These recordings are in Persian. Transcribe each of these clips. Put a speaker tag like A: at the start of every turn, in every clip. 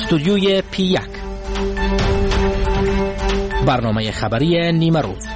A: استودیوی P1 برنامه خبری نیمه روز.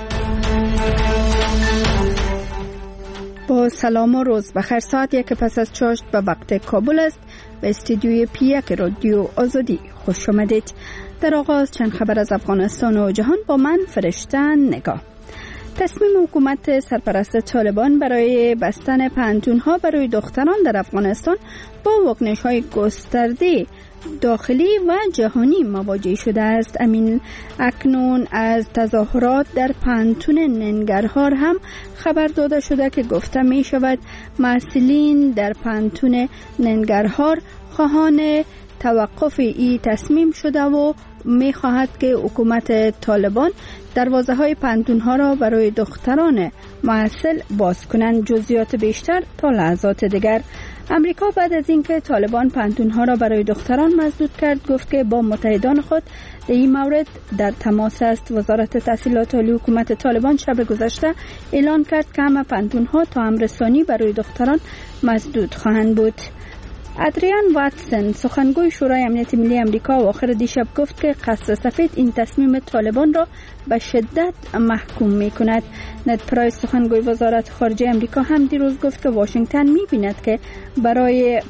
B: با سلام و روز بخیر. ساعت 1 پس از چاشت به وقت کابل است. به استودیوی P1 رادیو آزادی خوش آمدید. در آغاز چند خبر از افغانستان و جهان با من فرشته نگاه. تصمیم حکومت سرپرست طالبان برای بستن پانتون‌ها برای دختران در افغانستان با واکنش‌های گسترده داخلی و جهانی مواجه شده است. امین اکنون از تظاهرات در پانتون ننگرهار هم خبر داده شده که گفته می شود مسئولین در پانتون ننگرهار خواهان توقف ای تصمیم شده و می خواهد که حکومت طالبان دروازه های پانتون ها را برای دختران معسل باز کنند. جزئیات بیشتر تا لحظات دیگر. امریکا بعد از اینکه طالبان پانتون ها را برای دختران مسدود کرد گفت که با متحدان خود در این مورد در تماس است. وزارت تحصیلات عالی حکومت طالبان شب گذشته اعلان کرد که همه پانتون ها تا امر ثانی برای دختران مسدود خواهند بود. ادریان واتسون سخنگوی شورای امنیت ملی امریکا آخر دیشب گفت که قصر سفید این تصمیم طالبان را به شدت محکوم می کند. نed پرایس سخنگوی وزارت خارجه امریکا هم دیروز گفت که واشنگتن می بیند که برای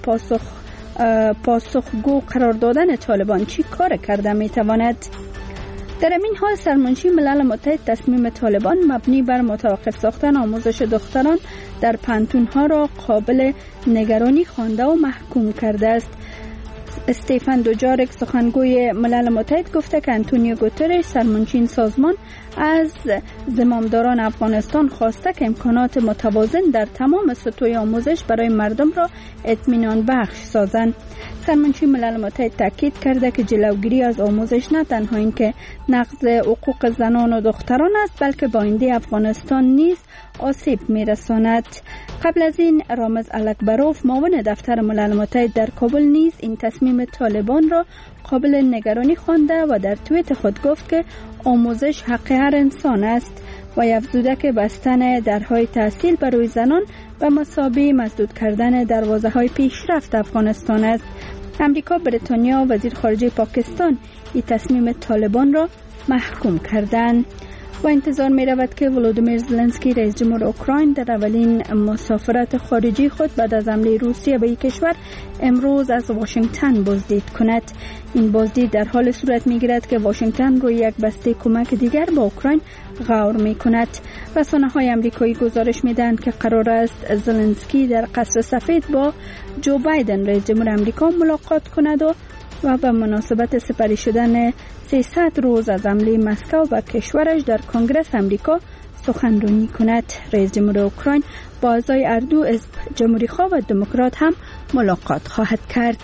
B: پاسخگو قرار دادن طالبان چی کار کرده می تواند. در این حال سرمنشی ملل متحد تصمیم طالبان مبنی بر متوقف ساختن آموزش دختران در پانتون ها را قابل نگرانی خوانده و محکوم کرده است. استیفن دوجارک سخنگوی ملل متحد گفته که انتونیو گوترش سرمنشی سازمان از زمامداران افغانستان خواسته که امکانات متوازن در تمام سطوح آموزش برای مردم را اطمینان بخش سازند. سرمنشی ملل متحد تاکید کرده که جلوگیری از آموزش نه تنها اینکه نقض حقوق زنان و دختران است بلکه با آینده افغانستان نیز آسیب میرساند. قبل از این رامز الکبروف معاون دفتر ملل متحد در کابل نیز این تصمیم طالبان را قابل نگرانی خوانده و در توییت خود گفت که آموزش حق هر انسان است و افزوده که بستن درهای تحصیل برای زنان به مثابه مسدود کردن دروازه‌های پیشرفت افغانستان است. امریکا، بریتانیا و وزیر خارجه پاکستان این تصمیم طالبان را محکوم کردند. و انتظار می رود که ولودیمیر زلنسکی رئیس جمهور اوکراین در اولین مسافرت خارجی خود بعد از حمله روسیه به این کشور امروز از واشنگتن بازدید کند. این بازدید در حال صورت می گیرد که واشنگتن روی یک بسته کمک دیگر با اوکراین غور می کند. رسانه‌های آمریکایی گزارش می دهند که قرار است زلنسکی در قصر سفید با جو بایدن رئیس جمهور آمریکا ملاقات کند و به مناسبت سپری شدن 300 روز از حمله مسکو به کشورش در کنگره آمریکا سخنرانی کند. رئیس جمهور اوکراین با اعضای اردو حزب جمهوری خواه و دموکرات هم ملاقات خواهد کرد.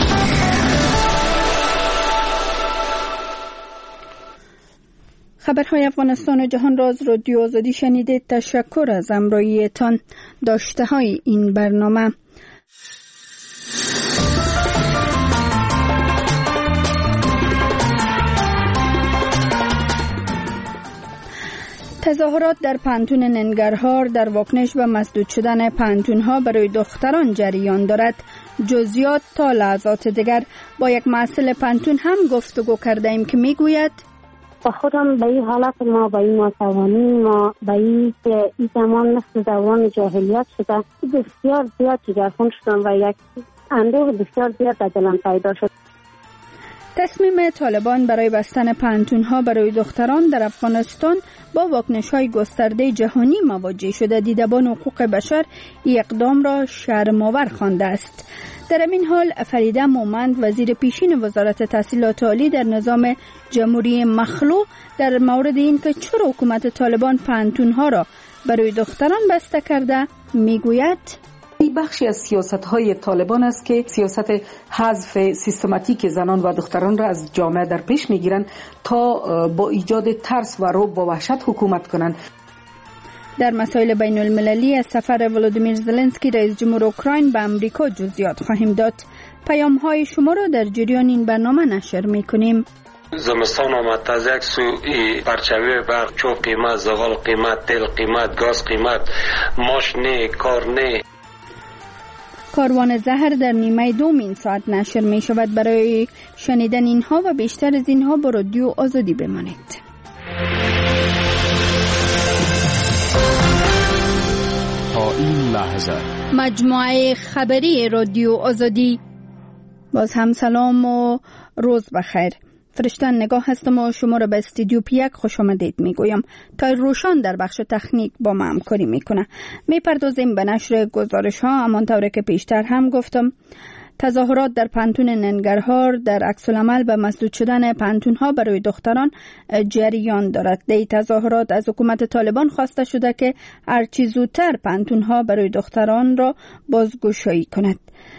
B: خبرهای افغانستان و جهان را از رادیو آزادی شنیدید. تشکر از همراهیتان. داشته های این برنامه: تظاهرات در پانتون ننگرهار در واکنش به مسدود شدن پانتون ها برای دختران جریان دارد. جزئیات تا لحظات دیگر. با یک مسئول پانتون هم گفتگو کرده ایم که میگوید
C: با خودم به این حالت ما با این ناتوانی ما به این که این زمان مثل دوران جاهلیت شده بسیار زیاد جگرخون شدم و یک اندوه بسیار زیاد در دلم پیدا شد.
B: تصمیم طالبان برای بستن پانتون ها برای دختران در افغانستان با واکنش های گسترده جهانی مواجه شده. دیدبان حقوق بشر این اقدام را شرم‌آور خوانده است. در این حال فریده مومند وزیر پیشین وزارت تحصیلات عالی در نظام جمهوری مخلوع در مورد این که چرا حکومت طالبان پانتون ها را برای دختران بسته کرده میگوید
D: این بخشی از سیاست‌های طالبان است که سیاست حذف سیستماتیک زنان و دختران را از جامعه در پیش می‌گیرند تا با ایجاد ترس و رعب و وحشت حکومت کنند.
B: در مسائل بین المللی از سفر ولودیمیر زلنسکی رئیس جمهور اوکراین به امریکا جزئیات خواهیم داد. پیام‌های شما را در جریان این برنامه نشر می‌کنیم.
E: زمستان آمد، از یک سو پرچاوی برق، چوب قیمت، زغال قیمت، تیل قیمت، گاز قیمت، ماش نه، کار نه.
B: کاروان زهر در نیمه دومین ساعت نشر می شود. برای شنیدن اینها و بیشتر از اینها با رادیو آزادی بمانید.
F: تا این لحظه
B: مجموعه خبری رادیو آزادی. باز هم سلام و روز بخیر. فرشتن نگاه هستم و شما را به استودیو پیک خوش آمدید میگویم. تا روشان در بخش تکنیک با ما همکاری میکنه. میپردازیم به نشر گزارش ها. همانطور که پیشتر هم گفتم، تظاهرات در پانتون ننگرهار در عکس‌العمل به مسدود شدن پانتون ها برای دختران جریان دارد. در تظاهرات از حکومت طالبان خواسته شده که هرچی زودتر پانتون ها برای دختران را بازگشایی کند.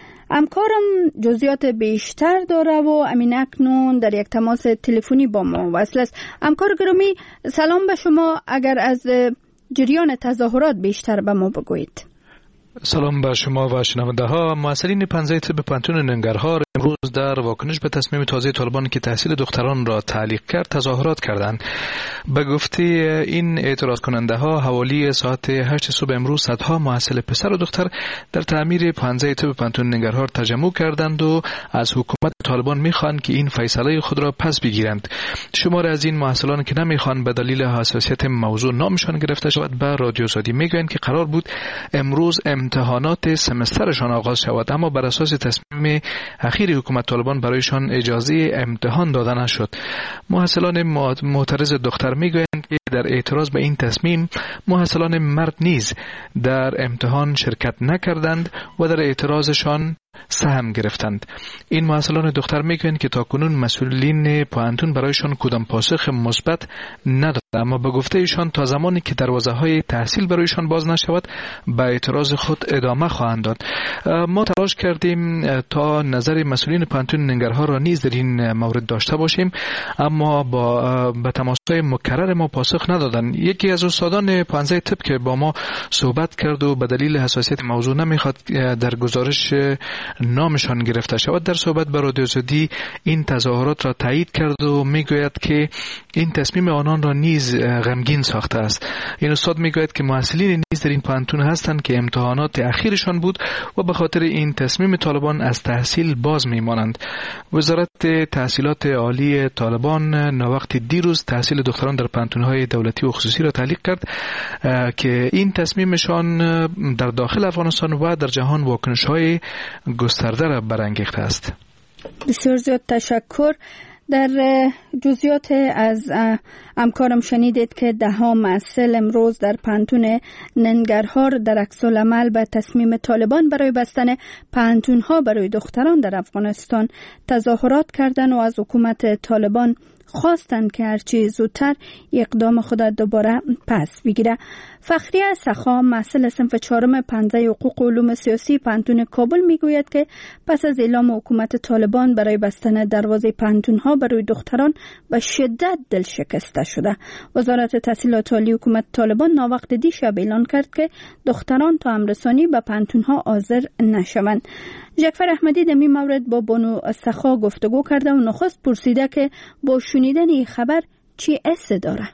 B: همکارم جزئیات بیشتر داره و امین اکنون در یک تماس تلفنی با ما وصل است. همکار گرامی سلام به شما. اگر از جریان تظاهرات بیشتر به ما بگویید.
G: سلام به شما و شنونده ها. مسئولین پنجه طب پانتون ننگرهار امروز در واکنش به تصمیم تازه طالبان که تحصیل دختران را تعلیق کرد تظاهرات کردند. به گفته این اعتراض کننده ها حوالی ساعت 8 صبح امروز صدها محصل پسر و دختر در تعمیر پنجه طب پانتون ننگرهار تجمع کردند و از حکومت طالبان میخوان که این فیصله خود را پس بگیرند. شمار از این محصلان که نمیخوان به دلیل حساسیت موضوع نامشان گرفته شود به رادیو آزادی میگویند که قرار بود امروز امتحانات سمسترشان آغاز شود، اما بر اساس تصمیم اخیر حکومت طالبان برایشان اجازه امتحان داده نشد. محصلان معترض دختر میگویند که در اعتراض به این تصمیم محصلان مرد نیز در امتحان شرکت نکردند و در اعتراضشان سهم گرفتند. این محصلان دختر میگویند که تاکنون مسئولین پانتون برایشان کدام پاسخ مثبت نداد، اما به گفته ایشان تا زمانی که دروازه های تحصیل برایشان باز نشود به اعتراض خود ادامه خواهند داد. ما تلاش کردیم تا نظر مسئولین پانتون ننگرهار را نیز در این مورد داشته باشیم، اما به تماس‌های مکرر ما پاسخ ندادند. یکی از استادان پنجه طب که با ما صحبت کرد و به دلیل حساسیت موضوع نمیخواد در گزارش نامشان گرفته شود، در صحبت با رادیو آزادی این تظاهرات را تایید کرد و میگوید که این تصمیم آنان را نیز غمگین ساخته است. این استاد میگوید که محصلین نیز در این پانتون هستند که امتحانات اخیرشان بود و به خاطر این تصمیم طالبان از تحصیل باز میمانند. وزارت تحصیلات عالی طالبان ناوقت دیروز تحصیل دختران در پانتون‌های دولتی و خصوصی را تعلیق کرد که این تصمیمشان در داخل افغانستان و در جهان واکنش‌های گسترده را برانگیخته است.
B: بسیار زیاد تشکر. در جزئیات از همکارم شنیدید که 10 محصل امروز در پانتون ننگرهار در عکس‌العمل به تصمیم طالبان برای بستن پانتون‌ها برای دختران در افغانستان تظاهرات کردند و از حکومت طالبان خواستند که هرچی زودتر اقدام خود دوباره پس بگیره. فخریه سخا محصل صنف 4 پنجه حقوق و علوم سیاسی پانتون کابل میگوید که پس از اعلام حکومت طالبان برای بستن دروازه پانتون‌ها برای دختران به شدت دل شکسته شده. وزارت تحصیلات عالی حکومت طالبان ناوقت دیشب اعلان کرد که دختران تا امرسانی به پانتون‌ها حاضر نشوند. جعفر احمدی در این مورد با بانو سخا گفتگو کرده و نخست پرسیده که با شنیدن این خبر چی حس داره.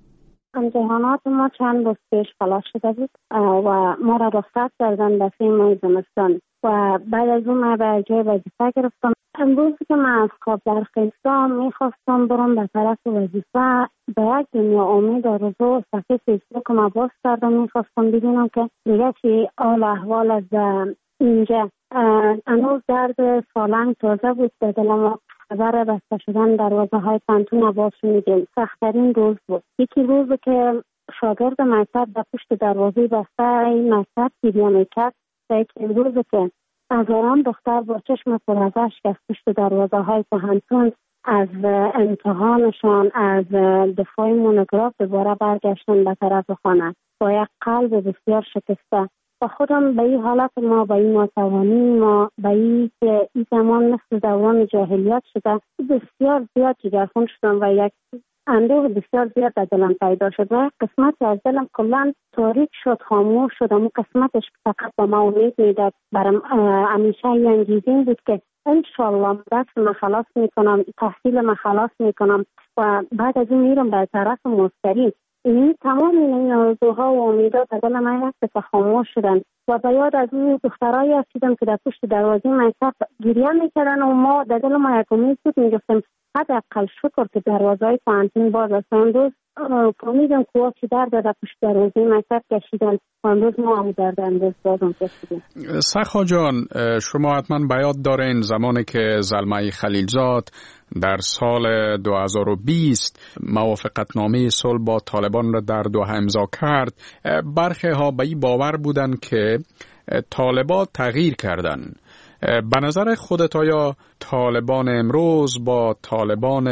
C: امتحانات ما چند روز پیش خلاص شده بود و ما را رخصت کردن در 3 ماه زمستان و بعد از اون ما به جای وظیفه گرفتم. امروز که من از خواب برخیستم میخواستم برم به طرف وظیفه، به یک دنیا امید آرزو صفحه فیسبوک ما باز کردم، میخواستم ببینم که دیگه چی حال احوال از اینجا. هنوز درد سالنگ تازه بود به دلم. خبر بسته شدن دروازه های پانتون باز شنیدیم. سخت‌ترین روز بود. یکی روزی که شاگرد مکتب به پشت دروازه بسته این مکتب گریه میکرد و یکی روزی که هزاران دختر با چشم پر از اشک از پشت دروازه های پانتون از امتحانشان از دفاع مونوگراف دوباره برگشتن به طرف خانه با یک قلب بسیار شکسته. و خودم به این حالت ما به این ناتوانی ما به این که این زمان مثل دوران جاهلیت شده بسیار زیاد جگرخون شدم و یک اندوه بسیار زیاد در دلم پیدا شد و قسمتی از دلم کلا تاریک شد، خاموش شد. اون قسمتش فقط به ما امید میداد. برام همیشه این انگیزه بود که انشالله درس من خلاص میکنم، تحصیل من خلاص میکنم و بعد از این میرم به طرف مستقیم. این تمام این آرزوها و امیدات از دل من رفت خاموش شدن و به یاد از اون دخترایی افتادم که در پشت دروازه مکتب گریه میکردن و ما در دل ما یک امید بود، میگفتیم حداقل شکر که دروازه‌های پانتون باز است. امروز امیدم که چی درد در پشت دروازه مکتب کشیدن، امروز ما هم درد امروز بازم کشیدیم.
F: سخا جان، شما حتما به یاد دارین زمانی که زلمه خلیلزاد در سال 2020 موافقتنامه صلح با طالبان را در دوحه امضا کرد، برخی ها به این باور بودند که طالبان تغییر کردند. به نظر خودت آیا طالبان امروز با طالبان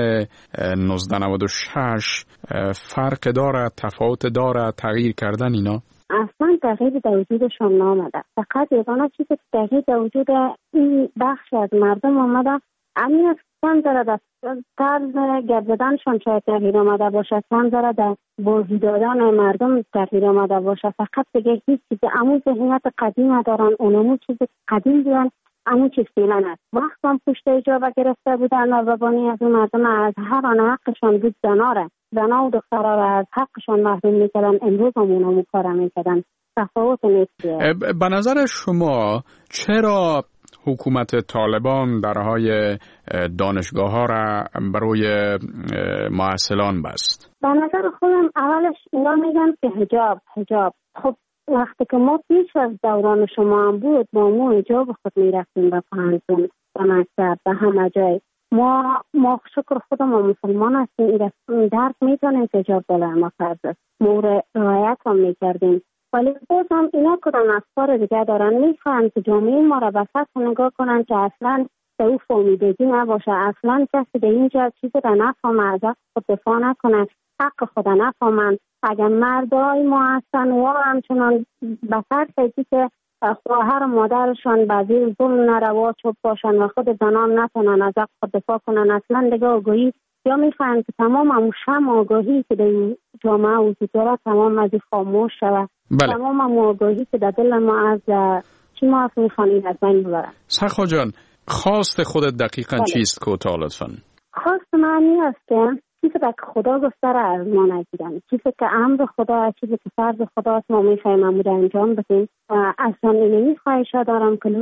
F: 1996 فرق داره، تفاوت داره، تغییر کردن اینا؟
C: اصلا تغییر در وجودشون نامده. فقط یگانه چیزی که تغییر در وجود این بخش از مردم آمده همین است که داره در طرز گپ زدنشون شاید تغییر آمده باشه، چند داره در بازی دادن مردم تغییر آمده باشه. فقط دیگه هیچ چیز همون ذهنیت قدیم دارن، اونمون چیز قدیم دیدن، همون چیز فعلا است. وقت هم پشت اجابه گرفته بودن نازبانی از اون از هر آن حقشان بود زنا و دخترها را از حقشان محروم میکردن. امروز هم اونمون کار میکردن. تفاوت نیست.
F: به نظر شما چرا حکومت طالبان درهای دانشگاه ها را برای معسلان بست؟
C: به نظر خودم اولش اینا میگن که حجاب. خب وقتی که ما پیش از دوران شما هم بود با ما حجاب خود میرفتیم به پانتون، به مکتب، به همه جای. ما شکر خودم و مسلمان هستیم، درک میتونیم که حجاب بالا ما فرض است، ما رعایت هم میکردیم. ولی باز هم اینا کدام افکار دیگه دارن، میخوان که جامعه ما را به سطح نگاه کنن که اصلا به او فهمیدگی نباشه، اصلا کسی به اینجا چیزی را نفهمه، از خود دفاع نکنن، حق خود نفهمن. اگر مردای ما هستن و همچنان به فرض که خواهر و مادرشان بعضی ظلم نروا چوب باشن و خود زنان نتونن از حق خود دفاع کنن، اصلا دیگه آگاهی یا میخوان که تمام شم آگاهی که در جامعه وجود داره تمام از خاموش شود.
F: بله.
C: تمام آگاهی که در دل ما از چی ما از میخوانیم از بین ببرن.
F: سخا جان، خواست خودت دقیقا چیست کوتاه لطفا؟
C: خواست معنی است که چیزی که خدا گفته را از ما نگیرن، چیزی که امر خدا، چیزی که فرض خداست ما میخوایم امر انجام بدیم. اصلا اینمی خواهشا دارم که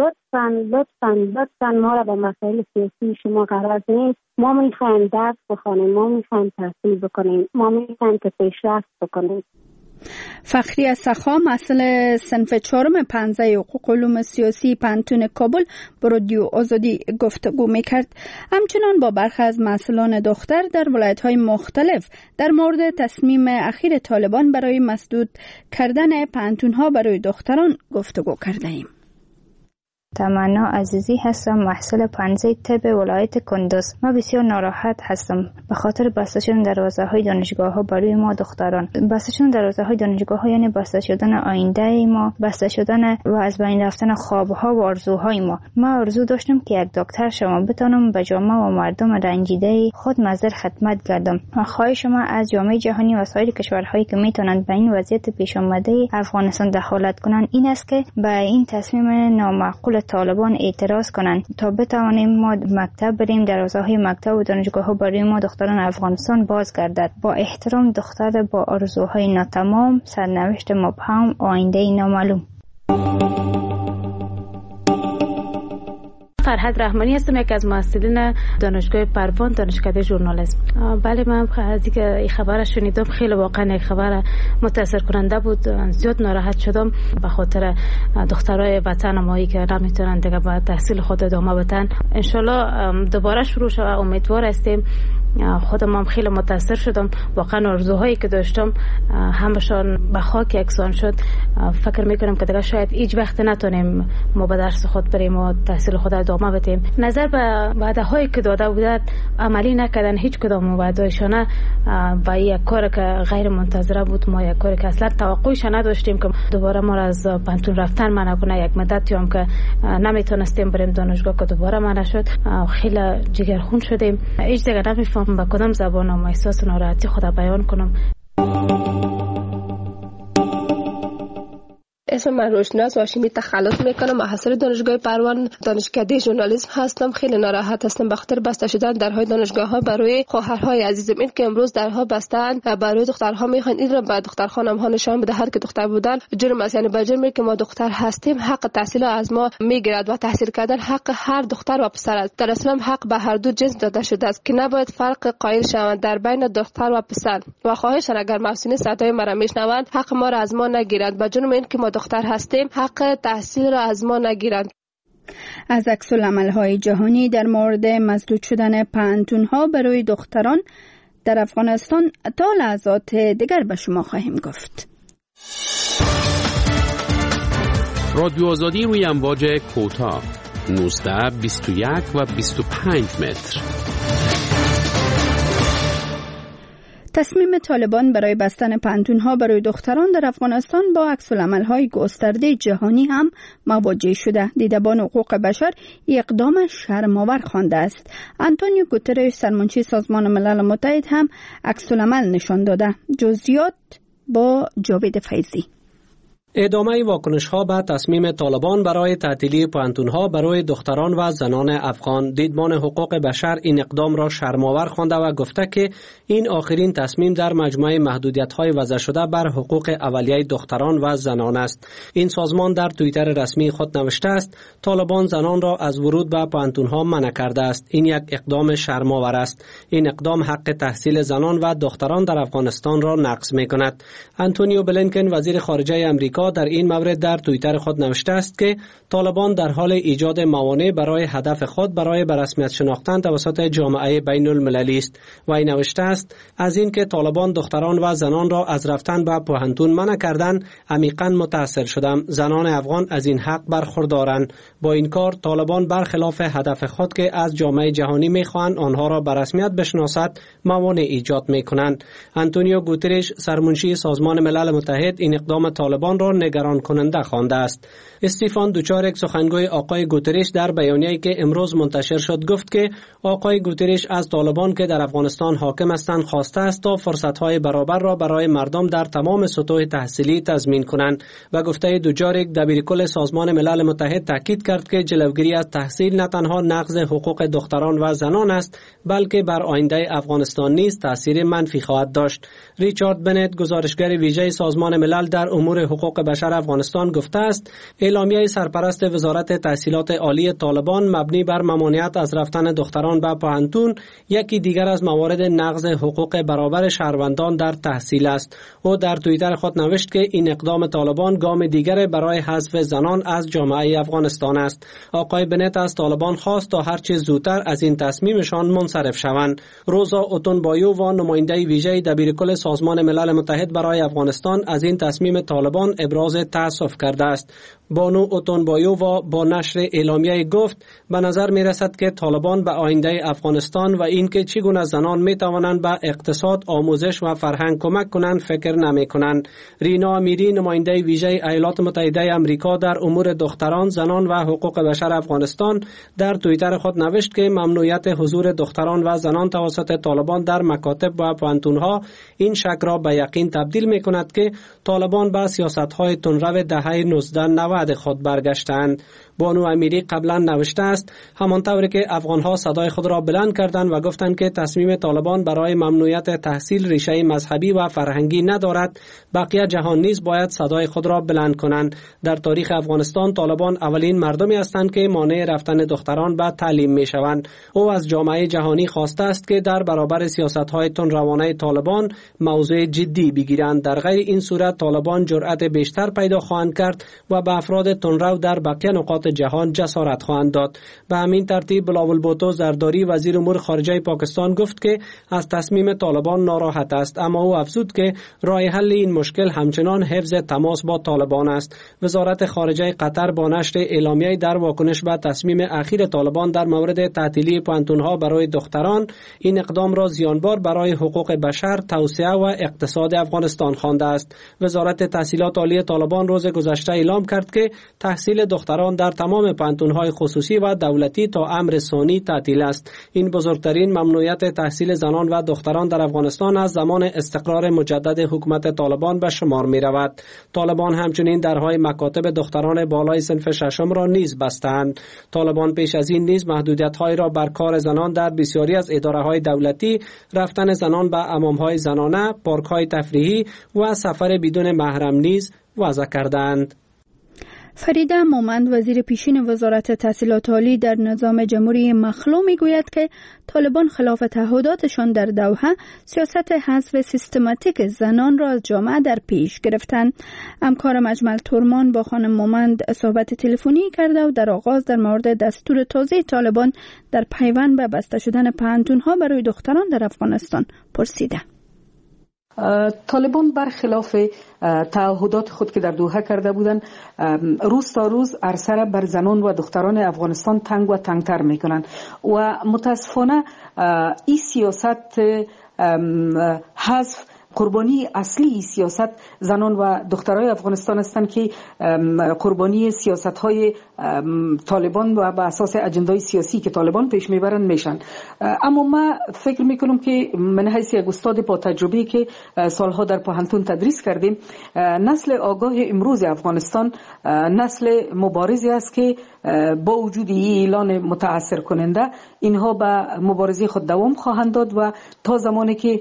C: لطفاً ما را به مسائل سیاسی شما غرض نیست. ما میخوایم درس بخونیم، ما میخوایم تحصیل بکنیم، ما میخوایم که پیشرفت بکنیم.
B: فخری از سخا مسئول صنف 4 15 حقوق علوم سیاسی پانتون کابل با رادیو آزادی گفتگو میکرد. همچنان با برخی از مسئولان دختر در ولایت‌های مختلف در مورد تصمیم اخیر طالبان برای مسدود کردن پانتون‌ها برای دختران گفتگو کرده ایم.
H: تمنا عزیزی هستم، محصول پانزه طب ولایت کندوز. ما بسیار ناراحت هستم به خاطر بسته شدن دروازه‌های دانشگاه‌ها برای ما دختران. بسته شدن دروازه‌های دانشگاه‌ها یعنی بسته شدن آینده ما، بسته شدن و از بین رفتن خواب‌ها و آرزوهای ما. ما آرزو داشتم که یک دکتر شما بتونم به جامعه و مردم رنجیده خود مزر خدمت کردم. خواهش ما از جامعه جهانی و سایر کشورهایی که میتونند به این وضعیت پیش آمده افغانستان دخالت کنند این است که به این تصمیم نامعقول طالبان اعتراض کنند تا بتوانیم ما مکتب بریم، دروازه‌های مکتب و دانشگاه‌ها برای ما دختران افغانستان باز گردد. با احترام، دختر با آرزوهای ناتمام، سرنوشت مبهم، آینده نامعلوم.
I: فرهاد رحمانی هستم، یک از مؤسسین دانشگاه پروان، دانشکده ژورنالیسم. بله، من از اینکه این خبر شنیدم خیلی واقعا یک خبر متاثر کننده بود. زیاد ناراحت شدم به خاطر دخترای وطن مایی که نمیتونن دیگه با تحصیل خود ادامه بدن. ان شاءالله دوباره شروع شه، امیدوار هستیم. خودم هم خیلی متاثر شدم، واقعا آرزوهایی که داشتم همشان به خاک یکسان شد. فکر میکنم که دیگه شاید هیچ وقت نتونیم ما به درس خود بریم و تحصیل خود ادامه بدیم. نظر به وعده هایی که داده بودند عملی نکردن، هیچ کدام وعدهشان و یک کار که غیر منتظره بود. ما یک کاری که اصلا توقعش نداشتیم که دوباره ما از پانتون رفتن منع کنه. یک مدتی هم که نمیتونستیم بریم دانشگاه که دوباره منع شد. خیلی جگرخون شدیم. هیچ دیگه نمیفهم با کدام زبانم احساس ناراحتی خود بیان کنم.
J: اسم من روشناس هاشمی تخلص میکنم. محصل دانشگاه پروان دانشکده ژورنالیسم هستم. خیلی ناراحت هستم به خاطر بسته شدن درهای دانشگاه ها برای خواهرهای عزیزم. این که امروز درها بستن برای دخترها میخوان این را به دختر خانم ها نشان بده هر که دختر بودن جرم است. یعنی به جرمی که ما دختر هستیم حق تحصیل از ما میگیرد و تحصیل کردن حق هر دختر و پسر است. در اسلام حق به هر دو جنس داده شده است که نباید فرق قائل شوند در بین دختر و پسر. و خواهش اگر محسنین صدای مرا میشنوند حق ما را از ما نگیرند به جرم این که ما دختر هستیم حق تحصیل را از ما نگیرند.
B: از عکس‌العمل‌های جهانی در مورد مسدود شدن پانتون‌ها برای دختران در افغانستان تا لحظات دیگر به شما خواهیم گفت.
K: رادیو آزادی روی امواج کوتاه 19 21 و 25 متر.
B: تصمیم طالبان برای بستن پانتون‌ها برای دختران در افغانستان با عکس‌العمل‌های گسترده جهانی هم مواجه شده. دیدبان حقوق بشر اقدام شرم‌آور خوانده است. آنتونیو گوترش سرمنشی سازمان ملل متحد هم عکس‌العمل نشان داده. جزئیات با جاوید فیضی.
L: ادامه واکنش‌ها به تصمیم طالبان برای تعطیلی پانتون‌ها برای دختران و زنان افغان. دیدبان حقوق بشر این اقدام را شرم‌آور خوانده و گفته که این آخرین تصمیم در مجموعه محدودیت‌های وضع شده بر حقوق اولیه دختران و زنان است. این سازمان در توییتر رسمی خود نوشته است طالبان زنان را از ورود به پانتون‌ها منع کرده است. این یک اقدام شرم‌آور است. این اقدام حق تحصیل زنان و دختران در افغانستان را نقض می‌کند. آنتونیو بلینکن وزیر خارجه آمریکا در این مورد در توییتر خود نوشته است که طالبان در حال ایجاد موانع برای هدف خود برای به رسمیت شناختن توسط جامعه بین المللی است. و این نوشته است از اینکه طالبان دختران و زنان را از رفتن به پوهنتون منع کردند عمیقاً متأثر شدم. زنان افغان از این حق برخوردارند. با این کار طالبان برخلاف هدف خود که از جامعه جهانی می‌خواهند آنها را به رسمیت بشناسد موانع ایجاد می‌کنند. آنتونیو گوترش سرمنشی سازمان ملل متحد این اقدام طالبان را نگران کننده خوانده است. استیفان دوچارک سخنگوی آقای گوترش در بیانیه‌ای که امروز منتشر شد گفت که آقای گوترش از طالبان که در افغانستان حاکم هستند خواسته است تا فرصت‌های برابر را برای مردم در تمام سطوح تحصیلی تضمین کنند. و گفته دوچارک دبیرکل سازمان ملل متحد تاکید کرد که جلوگیری از تحصیل نه تنها نقض حقوق دختران و زنان است بلکه بر آینده افغانستان نیز تاثیر منفی خواهد داشت. ریچارد بنت گزارشگر ویژه سازمان ملل در امور حقوق بشر افغانستان گفته است اعلامیه سرپرست وزارت تحصیلات عالی طالبان مبنی بر ممانعت از رفتن دختران به پوهنتون یکی دیگر از موارد نقض حقوق برابر شهروندان در تحصیل است. او در توییتر خود نوشت که این اقدام طالبان گام دیگر برای حذف زنان از جامعه افغانستان است. آقای بنت از طالبان خواست تا هر چه زودتر از این تصمیمشان منصرف شوند. روزا اوتونبایو و نماینده ویژه دبیرکل سازمان ملل متحد برای افغانستان از این تصمیم طالبان ابراز تأسف کرده است. بانو اوتونبایو با نشر اعلامیه گفت به نظر می رسد که طالبان به آینده افغانستان و اینکه چگونه زنان می توانند به اقتصاد، آموزش و فرهنگ کمک کنند فکر نمی کنند. رینا امیری نماینده ویژه ایالات متحده آمریکا در امور دختران، زنان و حقوق بشر افغانستان در توییتر خود نوشت که ممنوعیت حضور دختران و زنان توسط طالبان در مکاتب و پوهنتون‌ها این شک را به یقین تبدیل می کند که طالبان به سیاست‌های تندرو دهه 1990 خود برگشتند. بانو امیری قبلا نوشته است همانطور که افغانها صدای خود را بلند کردند و گفتند که تصمیم طالبان برای ممنوعیت تحصیل ریشه مذهبی و فرهنگی ندارد، بقیه جهان نیز باید صدای خود را بلند کنند. در تاریخ افغانستان طالبان اولین مردمی هستند که مانع رفتن دختران به تعلیم میشوند. او از جامعه جهانی خواسته است که در برابر سیاست‌های تندروانه طالبان موضوع جدی بگیرند. در غیر این صورت طالبان جرأت بیشتر پیدا خواهند کرد و به افراد تندرو در بقیه نقاط جهان جسارت خواهند داد. به همین ترتیب بلاول بوتو زرداری وزیر امور خارجه پاکستان گفت که از تصمیم طالبان ناراحت است، اما او افزود که راه حل این مشکل همچنان حفظ تماس با طالبان است. وزارت خارجه قطر با نشر اعلامیه در واکنش به تصمیم اخیر طالبان در مورد تعطیلی پوهنتون‌ها برای دختران این اقدام را زیانبار برای حقوق بشر، توسعه و اقتصاد افغانستان خوانده است. وزارت تحصیلات عالی طالبان روز گذشته اعلام کرد که تحصیل دختران در تمام پانتون‌های خصوصی و دولتی تا امر ثانی تعطیل است. این بزرگترین ممنوعیت تحصیل زنان و دختران در افغانستان از زمان استقرار مجدد حکومت طالبان به شمار می رود. طالبان همچنین درهای مکاتب دختران بالای صنف ششم را نیز بستند. طالبان پیش از این نیز محدودیت‌های را بر کار زنان در بسیاری از اداره‌های دولتی، رفتن زنان به حمام‌های زنانه، پارک‌های تفریحی و سفر بدون محرم نیز وضع کردند.
B: فریده مومند وزیر پیشین وزارت تحصیلات عالی در نظام جمهوری مخلوع میگوید که طالبان خلاف تعهداتشان در دوحه سیاست حذف سیستماتیک زنان را از جامعه در پیش گرفتند. همکار مجمل تورمان با خانم مومند صحبت تلفنی کرده و در آغاز در مورد دستور تازه طالبان در پیوند به بسته شدن پانتون‌ها برای دختران در افغانستان پرسیده.
D: طالبان برخلاف تعهدات خود که در دوحه کرده بودند، روز تا روز عرصه را بر زنان و دختران افغانستان تنگ و تنگتر میکنند و متاسفانه این سیاست حذف قربانی اصلی سیاست زنان و دخترای افغانستان هستند که قربانی سیاست‌های طالبان و بر اساس اجندای سیاسی که طالبان پیش میبرند میشن. اما من فکر میکنم که من حیث یک استاد با تجربه که سالها در پوهنتون تدریس کردیم، نسل آگاه امروز افغانستان نسل مبارزی است که با وجود اعلان متاثر کننده اینها به مبارزه خود دوام خواهند داد و تا زمانی که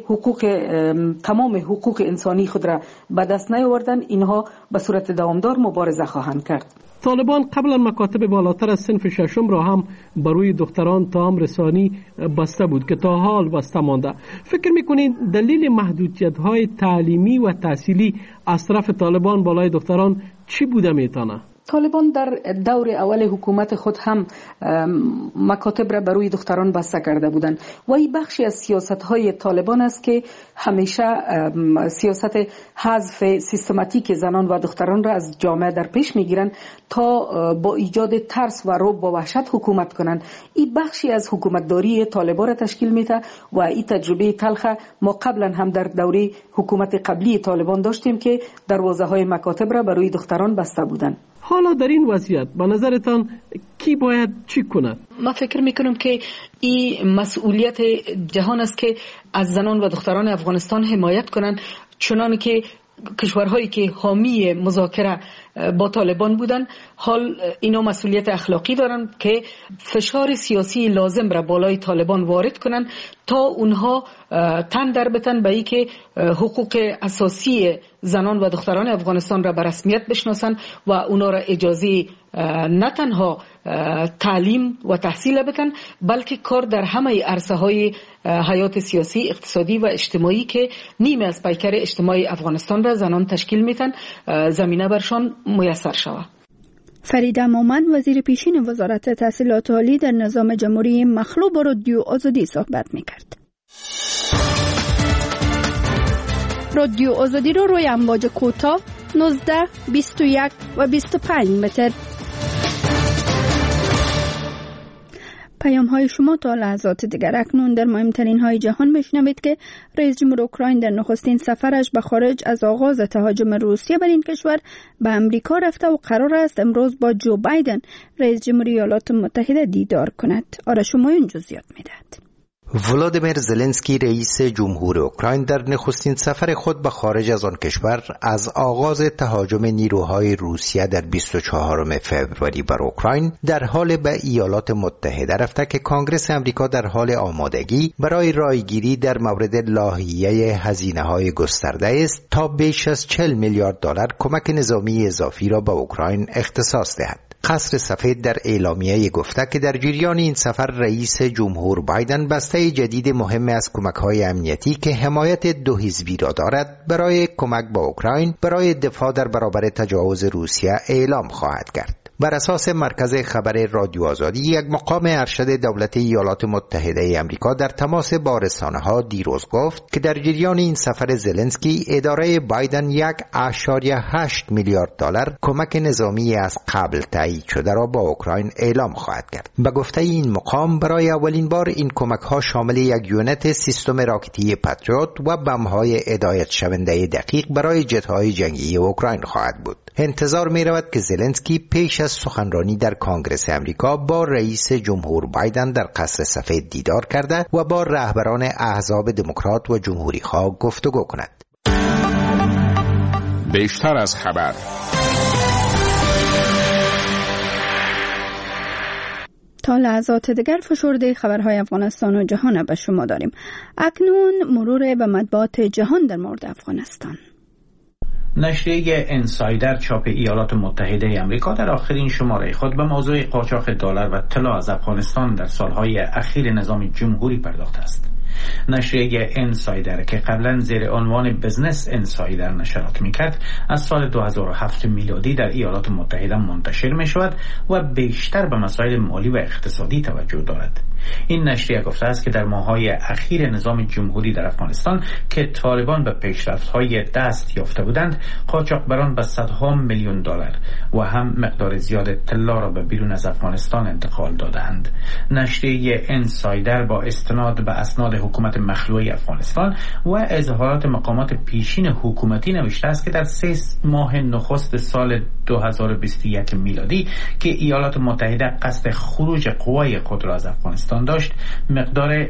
D: تمام حقوق انسانی خود را به دست نیاوردن اینها به صورت دوامدار مبارزه خواهند کرد.
L: طالبان قبلا مکاتب بالاتر از صنف ششم را هم برای دختران تا امر ثانی بسته بود که تا حال بسته مانده. فکر میکنید دلیل محدودیت‌های تعلیمی و تحصیلی از طرف طالبان بالای دختران چی بوده میتونه؟
D: طالبان در دور اول حکومت خود هم مکاتب را برای دختران بسته کرده بودند و این بخشی از سیاست‌های طالبان است که همیشه سیاست حذف سیستماتیک زنان و دختران را از جامعه در پیش میگیرند تا با ایجاد ترس و رعب و وحشت حکومت کنند. این بخشی از حکومتداری طالبان را تشکیل میده و این تجربه تلخ ما قبلا هم در دوره حکومت قبلی طالبان داشتیم که دروازه‌های مکاتب را برای دختران بسته بودند.
L: حالا در این وضعیت به نظرتان کی باید چی کند؟
D: من فکر میکنم که این مسئولیت جهان است که از زنان و دختران افغانستان حمایت کنند، چنانه که کشورهایی که حامی مذاکره با طالبان بودن حال اینا مسئولیت اخلاقی دارن که فشار سیاسی لازم را بالای طالبان وارد کنن تا اونها تن در بتن به ای که حقوق اساسی زنان و دختران افغانستان را به رسمیت بشناسن و اونا را اجازه نه تنها تعلیم و تحصیل بکن بلکه کار در همه عرصه های حیات سیاسی، اقتصادی و اجتماعی که نیمه از پیکر اجتماعی افغانستان را زنان تشکیل میتن زمینه برشان میسر شود.
B: فریده مومند وزیر پیشین وزارت تحصیلات عالی در نظام جمهوری مخلوع با رادیو آزادی صحبت میکرد. رادیو آزادی رو روی امواج کوتاه 19, 21 و 25 متر. پیام های شما تا لحظات دیگر. اکنون در مهمترین های جهان بشنوید که رئیس جمهور اوکراین در نخستین سفرش به خارج از آغاز تهاجم روسیه بر این کشور به امریکا رفته و قرار است امروز با جو بایدن رئیس جمهوری ایالات متحده دیدار کند. آرش همایون جزئیات میدهد.
M: ولادیمیر زلنسکی رئیس جمهور اوکراین در نخستین سفر خود به خارج از آن کشور از آغاز تهاجم نیروهای روسیه در 24 فوریه بر اوکراین در حال به ایالات متحده رفته که کنگره امریکا در حال آمادگی برای رایگیری در مورد لایحه هزینه‌های گسترده است تا بیش از 40 میلیارد دلار کمک نظامی اضافی را به اوکراین اختصاص دهد. قصر سفید در اعلامیه گفته که در جریان این سفر رئیس جمهور بایدن بسته جدید مهم از کمک‌های امنیتی که حمایت دو حزبی را دارد برای کمک به اوکراین برای دفاع در برابر تجاوز روسیه اعلام خواهد کرد. بر اساس مرکز خبر رادیو آزادی، یک مقام ارشد دولت ایالات متحده آمریکا در تماس با رسانه‌ها دیروز گفت که در جریان این سفر زلنسکی اداره بایدن 1.8 میلیارد دلار کمک نظامی از قبل تایید شده را با اوکراین اعلام خواهد کرد. به گفته این مقام برای اولین بار این کمک‌ها شامل یک یونت سیستم راکتی پاتریوت و بم‌های هدایت شونده دقیق برای جت‌های جنگی اوکراین خواهد بود. انتظار می رود که زلنسکی پیش از سخنرانی در کنگره امریکا با رئیس جمهور بایدن در قصر سفید دیدار کرده و با رهبران احزاب دموکرات و جمهوری خواه گفتگو کند.
F: بیشتر از خبر.
B: تا لحظات دیگر فشرده خبرهای افغانستان و جهان به شما داریم. اکنون مرور به مطبوعات جهان در مورد افغانستان.
N: نشریه انسایدر چاپ ایالات متحده آمریکا در آخرین شماره خود به موضوع قاچاق دلار و طلا از افغانستان در سالهای اخیر نظام جمهوری پرداخته است. نشریه انسایدر که قبلا زیر عنوان بزنس انسایدر نشرات میکرد از سال 2007 میلادی در ایالات متحده منتشر می شود و بیشتر به مسائل مالی و اقتصادی توجه دارد. این نشریه گفته است که در ماه‌های اخیر نظام جمهوری در افغانستان که طالبان به پیشرفت‌های دست یافته بودند، قاچاقبران به صدها میلیون دلار و هم مقدار زیاد طلا را به بیرون از افغانستان انتقال دادند. نشریه انسایدر با استناد به اسناد حکومت مخلوع افغانستان و اظهارات مقامات پیشین حکومتی نوشته است که در 3 ماه نخست سال 2021 میلادی که ایالات متحده قصد خروج قوای خود را از افغانستان داشت، مقدار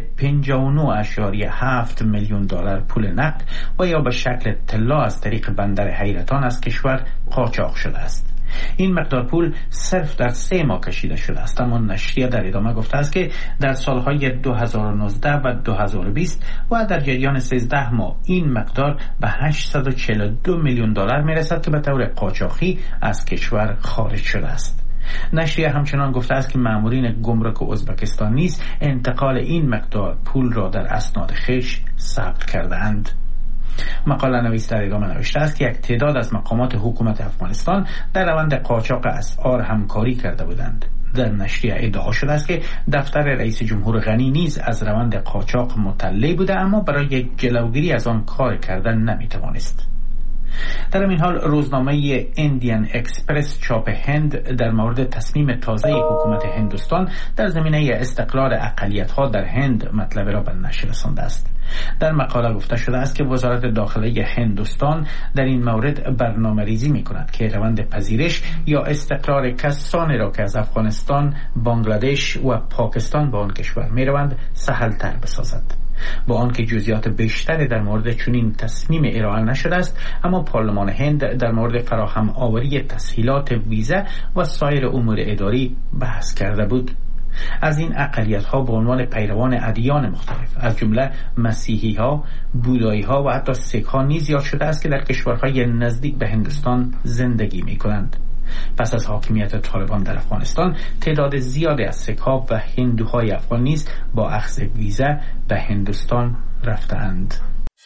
N: 59.7 میلیون دلار پول نقد و یا به شکل طلا از طریق بندر حیرتان از کشور قاچاق شده است. این مقدار پول صرف در 3 ماه کشیده شده است. اما نشریه در ادامه گفته است که در سالهای 2019 و 2020 و در جریان 13 ماه این مقدار به 842 میلیون دلار میرسد که به طور قاچاقی از کشور خارج شده است. نشریه همچنان گفته است که مامورین گمرک ازبکستان نیز انتقال این مقدار پول را در اسناد خویش ثبت کردند. مقاله نویس در ادامه نوشته است که یک تعداد از مقامات حکومت افغانستان در روند قاچاق اسعار همکاری کرده بودند. در نشریه ادعا شده است که دفتر رئیس جمهور غنی نیز از روند قاچاق مطلع بوده، اما برای جلوگیری از آن کار کردن نمیتوانست. در این حال روزنامه اندیان اکسپرس چاپ هند در مورد تصمیم تازه حکومت هندوستان در زمینه استقلال اقلیت‌ها در هند مطلب را به نشر رسانده است. در مقاله گفته شده است که وزارت داخله هندوستان در این مورد برنامه‌ریزی می‌کند که روند پذیرش یا استقرار کسانی را که از افغانستان، بنگلادش و پاکستان به آن کشور می‌روند سهل‌تر بسازد. با آنکه جزئیات بیشتری در مورد چنین تصمیم ارائه نشده است، اما پارلمان هند در مورد فراهم آوری تسهیلات ویزا و سایر امور اداری بحث کرده بود. از این اقلیت‌ها به عنوان پیروان ادیان مختلف از جمله مسیحی‌ها، بودایی‌ها و حتی سیک‌ها نیز یاد شده است که در کشورهای نزدیک به هندوستان زندگی می‌کنند. پس از حاکمیت طالبان در افغانستان، تعداد زیادی از سیک‌ها و هندوهای افغان نیز با اخذ ویزا به هندوستان رفتند.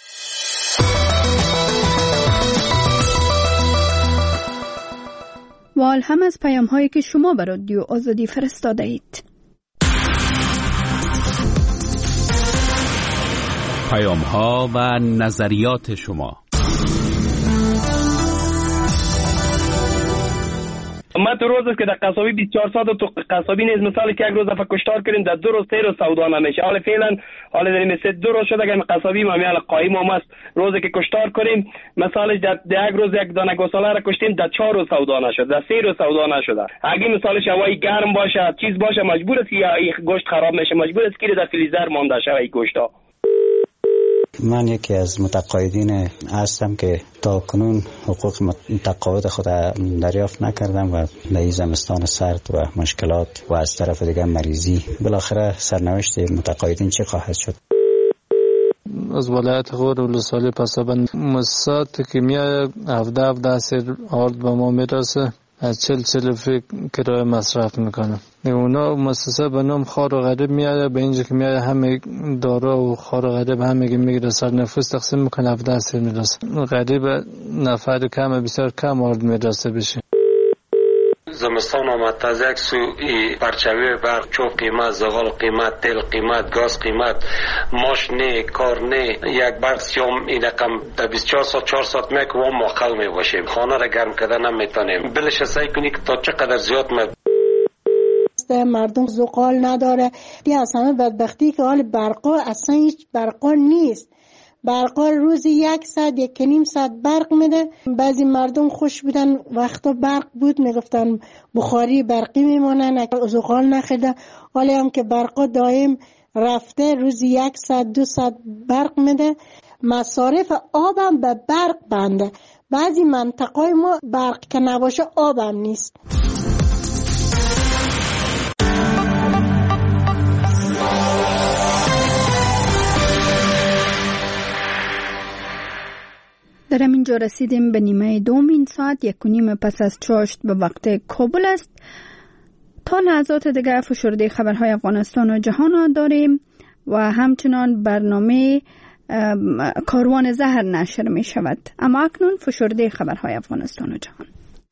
B: و هم از پیام‌هایی که شما به رادیو آزادی فرستاده اید.
K: پیام‌ها و نظریات شما.
O: ما تو روز است که در قصابی 24 ساعت تو قصابی نیز مثال که یک روز دفعه کشتار کردیم در 2 روز 3 روز سودا نمیشه. حالا فعلا حالا در مثل 2 روز شده که قصابی ما میال قایم ما است. روزی که کشتار کنیم مثالش در یک روز یک دانه گوساله را کشتیم در 4 روز سودا نشد، در 3 روز سودا نشده. اگه مثالش هوای گرم باشه چیز باشه مجبور است که گوشت خراب میشه، مجبور است که در فریزر مانده شه این گوشتا.
P: من یکی از متقاعدین هستم که تا کنون حقوق متقاعد خود دریافت نکردم و در زمستان سرد و مشکلات و از طرف دیگه مریضی بالاخره سرنوشت متقاعدین چه خواهد شد؟
Q: از ولایت غور ولسوالی پسابند مؤسسات کیمیا 17 سر آرد به ما میرسه، از 40 کرایه مصرف میکنم. اونا مؤسسه به نام خار و غریب میاد، به اینجا که میاد همه دارا و خار و غریب همه که میگیره سر نفوس تقسیم میکنه 17 سر میرسه. غریب نفر کم بسیار کم آرد میرسه بشه.
E: زمستان آمد از یک سو پرچوی برق چوب قیمت، زغال قیمت، تل قیمت، گاز قیمت، ماش نه، کار نه، یک برق سیام این رقم در 24 ساعت 4 ساعت میکنه و ماقل میباشیم، خانه را گرم کردن نمیتونیم. بلش سعی کنی که تا چقدر زیاد
R: مردم زغال نداره. دی اصلا بدبختی که حال برقا اصلا هیچ برقا نیست. برقا روزی 1 ساعت 1.5 ساعت برق میده. بعضی مردم خوش بودن وقتا برق بود میگفتن بخاری برقی میمونن زغال نخیده. حالی هم که برقا دائم رفته روزی 1 ساعت 2 ساعت برق میده. مصارف آبم به برق بنده. بعضی منطقه ما برق که نباشه آبم نیست.
B: در همینجا رسیدیم به نیمه دوم این ساعت 1:30 پس از چاشت به وقت کابل است. تا لحظات دیگر فشرده خبرهای افغانستان و جهان داریم و همچنان برنامه کاروان زهر نشر می شود. اما اکنون فشرده خبرهای افغانستان و جهان.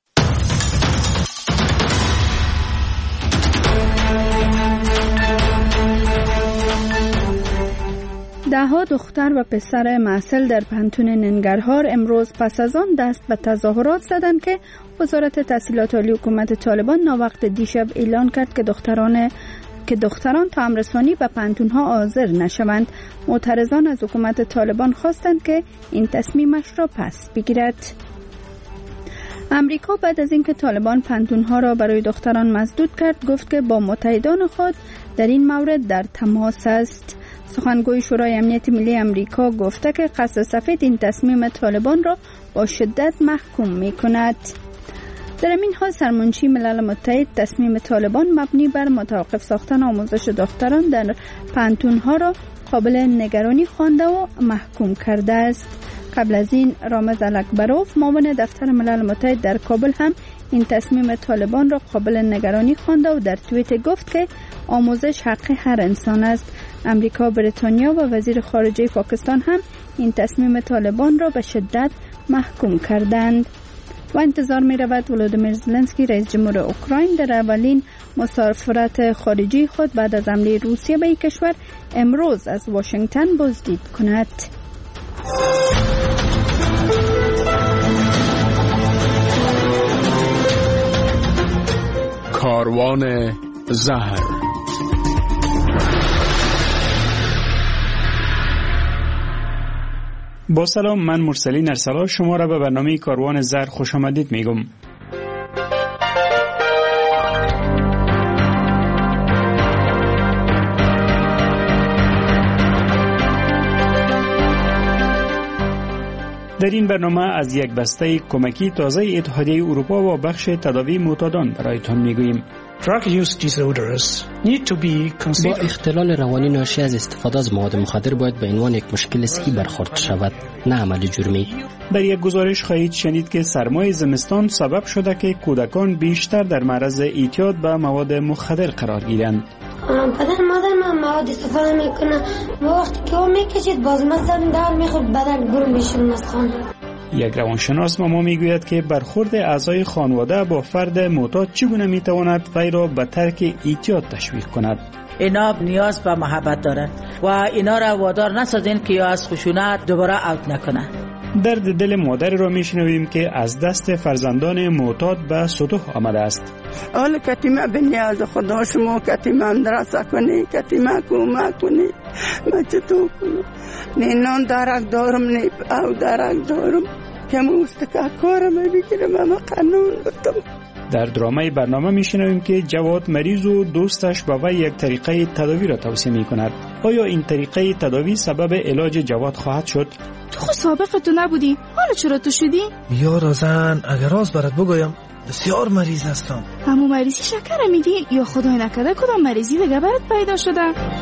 B: دهها دختر و پسر محصل در پانتون ننگرهار امروز پس از آن دست به تظاهرات زدند که وزارت تحصیلات عالی حکومت طالبان ناوقت دیشب اعلان کرد که دختران تا امرسانی به پانتون‌ها حاضر نشوند. معترضان از حکومت طالبان خواستند که این تصمیمش را پس بگیرد. امریکا بعد از اینکه طالبان پانتون‌ها را برای دختران مسدود کرد گفت که با متحدان خود در این مورد در تماس است. سخنگوی شورای امنیت ملی امریکا گفته که قصد سفید این تصمیم طالبان را با شدت محکوم می کند. در این حال سرمنشی ملل متحد تصمیم طالبان مبنی بر متوقف ساختن آموزش دختران در پانتون‌ها را قابل نگرانی خوانده و محکوم کرده است. قبل از این رامز الکبروف معاون دفتر ملل متحد در کابل هم این تصمیم طالبان را قابل نگرانی خوانده و در توییت گفت که آموزش حق هر انسان است. امریکا، بریتانیا و وزیر خارجه پاکستان هم این تصمیم طالبان را به شدت محکوم کردند. و انتظار می رود ولودیمیر زلنسکی رئیس جمهور اوکراین در اولین مسافرت خارجی خود بعد از حمله روسیه به این کشور امروز از واشنگتن بازدید کند.
F: کاروان زهر.
S: با سلام، من مرسلین ارسلا شما را به برنامه کاروان زهر خوش آمدید میگم. در این برنامه از یک بسته کمکی تازه اتحادیه اروپا و بخش تداوی معتادان برایتان میگوییم.
A: با اختلال روانی ناشی از استفاده از مواد مخدر باید به عنوان یک مشکل صحی برخورد شود، نه عمل جرمی.
S: در یک گزارش خواهید شنید که سرمای زمستان سبب شده که کودکان بیشتر در معرض اعتیاد به مواد مخدر قرار گیرند.
T: بدن مادر مواد استفاده میکنه و وقتی که او میکشید باز مثلا دار میخورد بدن گرم میشون از خانه.
S: یک روانشناس ما میگوید که برخورد اعضای خانواده با فرد معتاد چگونه میتواند وی را به ترک اعتیاد تشویق کند.
U: اینا نیاز به محبت دارند و اینا را وادار نسازین که یا از خشونت دوباره اوت نکنند.
S: درد دل مادر را میشنویم که از دست فرزندان معتاد به سطوح آمده است.
V: حالا کتیمه به نیاز خدا شما کتیمه مدرسه کنی، کتیمه کمک کنی، من چطور کنم؟ نه نان درک دارم نه او درک دارم که مستقه کارم بگیرم اما قانون بودم.
S: در درامه برنامه میشنویم که جواد مریض و دوستش به وی یک طریقه تداوی را توصیه میکند. آیا این طریقه تداوی سبب علاج جواد خواهد شد؟
W: تو خود سابق تو نبودی، حالا چرا تو شدی؟
X: بیا رازن، اگر راز برات بگویم بسیار مریض هستم.
W: همون مریضی شکر میدی یا خدای نکرده کدام مریضی دیگه برات پیدا شده؟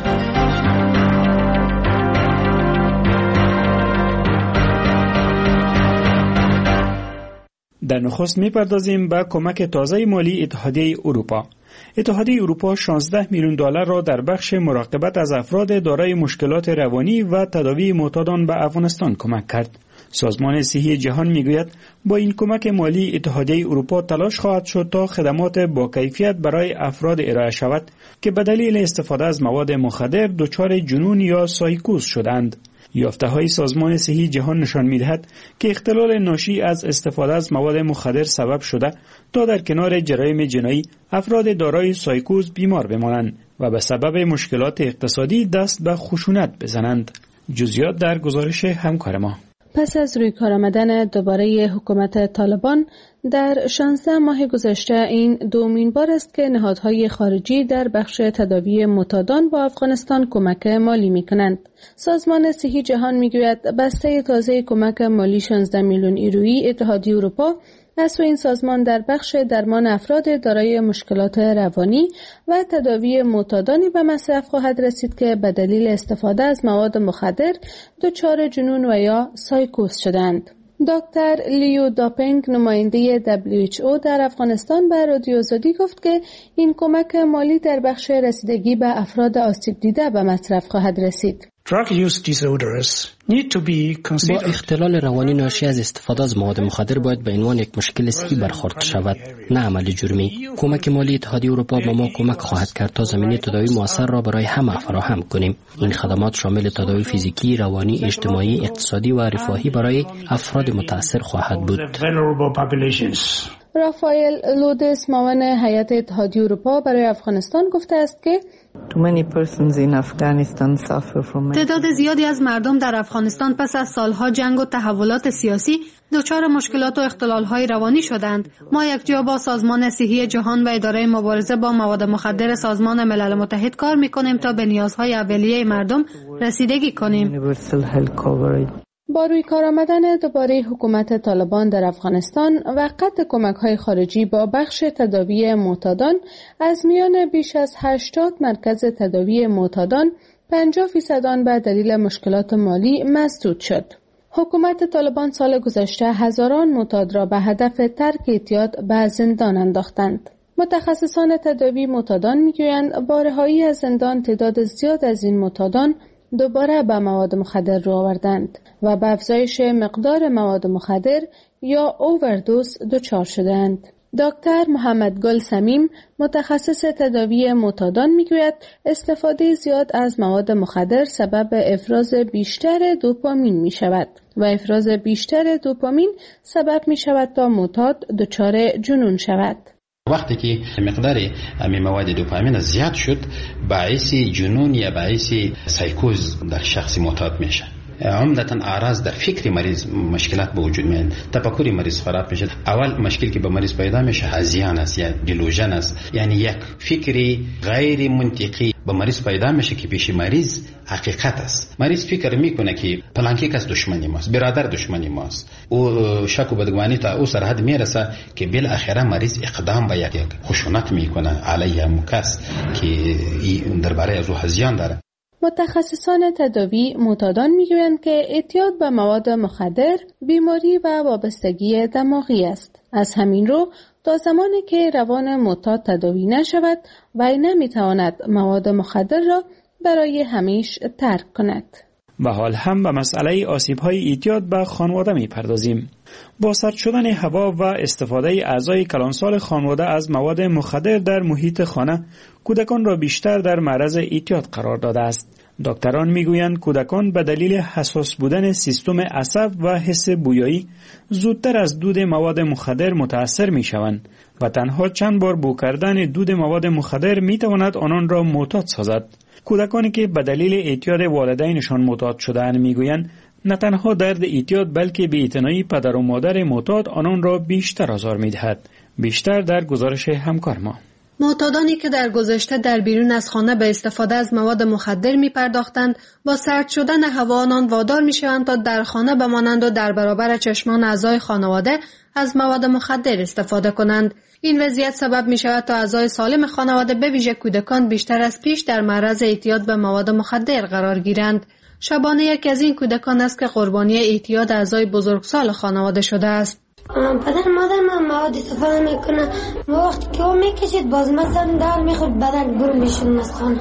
S: در نخست میپردازیم به کمک تازه مالی اتحادیه اروپا. اتحادیه اروپا 16 میلیون دلار را در بخش مراقبت از افراد دارای مشکلات روانی و تداوی معتادان به افغانستان کمک کرد. سازمان صحی جهان میگوید با این کمک مالی اتحادیه اروپا تلاش خواهد شد تا خدمات با کیفیت برای افراد ارائه شود که به دلیل استفاده از مواد مخدر دچار جنون یا سایکوز شدند. یافته‌های سازمان صحی جهان نشان می‌دهد که اختلال ناشی از استفاده از مواد مخدر سبب شده تا در کنار جرایم جنایی افراد دارای سایکوز بیمار بمانند و به سبب مشکلات اقتصادی دست به خشونت بزنند. جزئیات در گزارش همکار ما.
C: پس از روی کار آمدن دوباره حکومت طالبان در 16 ماه گذشته، این دومین بار است که نهادهای خارجی در بخش تداوی معتادان با افغانستان کمک مالی می کنند. سازمان صحی جهان می گوید بسته تازه کمک مالی 16 میلیون یورویی اتحادیه اروپا از سوی این سازمان در بخش درمان افراد دارای مشکلات روانی و تداوی معتادانی به مصرف خواهد رسید که به دلیل استفاده از مواد مخدر دچار جنون و یا سایکوز شدند. دکتر لیو داپنگ نماینده WHO در افغانستان به رادیو آزادی گفت که این کمک مالی در بخش رسیدگی به افراد آسیب دیده به مصرف خواهد رسید.
A: با اختلال روانی ناشی از استفاده از مواد مخدر باید به عنوان یک مشکل صحی برخورد شود، نه عمل جرمی. کمک مالی اتحادیه اروپا به ما کمک خواهد کرد تا زمینه تداوی مؤثر را برای همه فراهم کنیم. این خدمات شامل تداوی فیزیکی، روانی، اجتماعی، اقتصادی و رفاهی برای افراد متاثر خواهد بود.
C: رافائل لودس، معاون هیئت اتحادیه اروپا برای افغانستان، گفته است که
G: تعداد زیادی از مردم در افغانستان پس از سالها جنگ و تحولات سیاسی دچار مشکلات و اختلال‌های روانی شدند. ما یکجا با سازمان صحی جهان و اداره مبارزه با مواد مخدر سازمان ملل متحد کار می‌کنیم تا به نیازهای اولیه مردم رسیدگی کنیم.
C: با روی کار آمدن دوباره حکومت طالبان در افغانستان و قطع کمک‌های خارجی با بخش تداوی معتادان، از میان بیش از 80 مرکز تداوی معتادان 50% آن به دلیل مشکلات مالی مسدود شد. حکومت طالبان سال گذشته هزاران معتاد را به هدف ترک اعتیاد به زندان انداختند. متخصصان تداوی معتادان می‌گویند با رهایی از زندان تعداد زیاد از این معتادان دوباره به مواد مخدر رو آوردند و به افزایش مقدار مواد مخدر یا اووردوز دچار شدند. دکتر محمد گل سمیم، متخصص تداوی معتادان، میگوید استفاده زیاد از مواد مخدر سبب افراز بیشتر دوپامین می شود و افراز بیشتر دوپامین سبب می شود تا معتاد دچار جنون شود.
H: وقتی که مقدار مواد دوپامین زیاد شد، باعث جنون یا باعث سایکوز در شخص معتاد میشه. عمدتاً اعراض در فکر مریض مشکلات به وجود میاد، تفکر مریض خراب میشه. اول مشکل که به مریض پیدا میشه هذیان است یا دیلوژن است، یعنی یک فکری غیر منطقی به مریض پیدا میشه که پیش مریض حقیقت است. مریض فکر میکنه که پلانکی کس دشمنی ماست، برادر دشمنی ماست، او شک و بدگمانی تا او سرحد میرسه که بالاخره مریض اقدام به یک خشونت میکنه علیه مکس که درباره از او هذیان داره.
C: متخصصان تداوی معتادان میگویند که اعتیاد به مواد مخدر بیماری و وابستگی دماغی است. از همین رو تا زمانی که روان معتاد تداوی نشود وی نمیتواند مواد مخدر را برای همیشه ترک کند.
S: به حال هم به مسئله آسیب‌های اعتیاد به خانواده می‌پردازیم. با سرد شدن هوا و استفاده اعضای کلانسال خانواده از مواد مخدر در محیط خانه، کودکان را بیشتر در معرض اعتیاد قرار داده است. دکتران میگویند کودکان به دلیل حساس بودن سیستم عصب و حس بویایی زودتر از دود مواد مخدر متاثر میشوند و تنها چند بار بو کردن دود مواد مخدر میتواند آنان را معتاد سازد. کودکانی که به دلیل اعتیاد والدینشان معتاد شده‌اند میگویند نه تنها درد اعتیاد بلکه بی‌اعتنایی پدر و مادر معتاد آنان را بیشتر آزار می‌دهد. بیشتر در گزارش همکار ما.
G: معتادانی که در گذشته در بیرون از خانه به استفاده از مواد مخدر می پرداختند، با سرد شدن هوا آنان وادار می شوند تا در خانه بمانند و در برابر چشمان اعضای خانواده از مواد مخدر استفاده کنند. این وضعیت سبب می شود تا اعضای سالم خانواده به ویژه کودکان بیشتر از پیش در معرض اعتیاد به مواد مخدر قرار گیرند. شبانه یکی از این کودکان است که قربانی اعتیاد اعضای بزرگسال خانواده شده است.
T: پدر مادر من مواد استفاده میکنه، وقتی که او میکشید باز مثلا دار میخورد بدن گرم میشون از خانه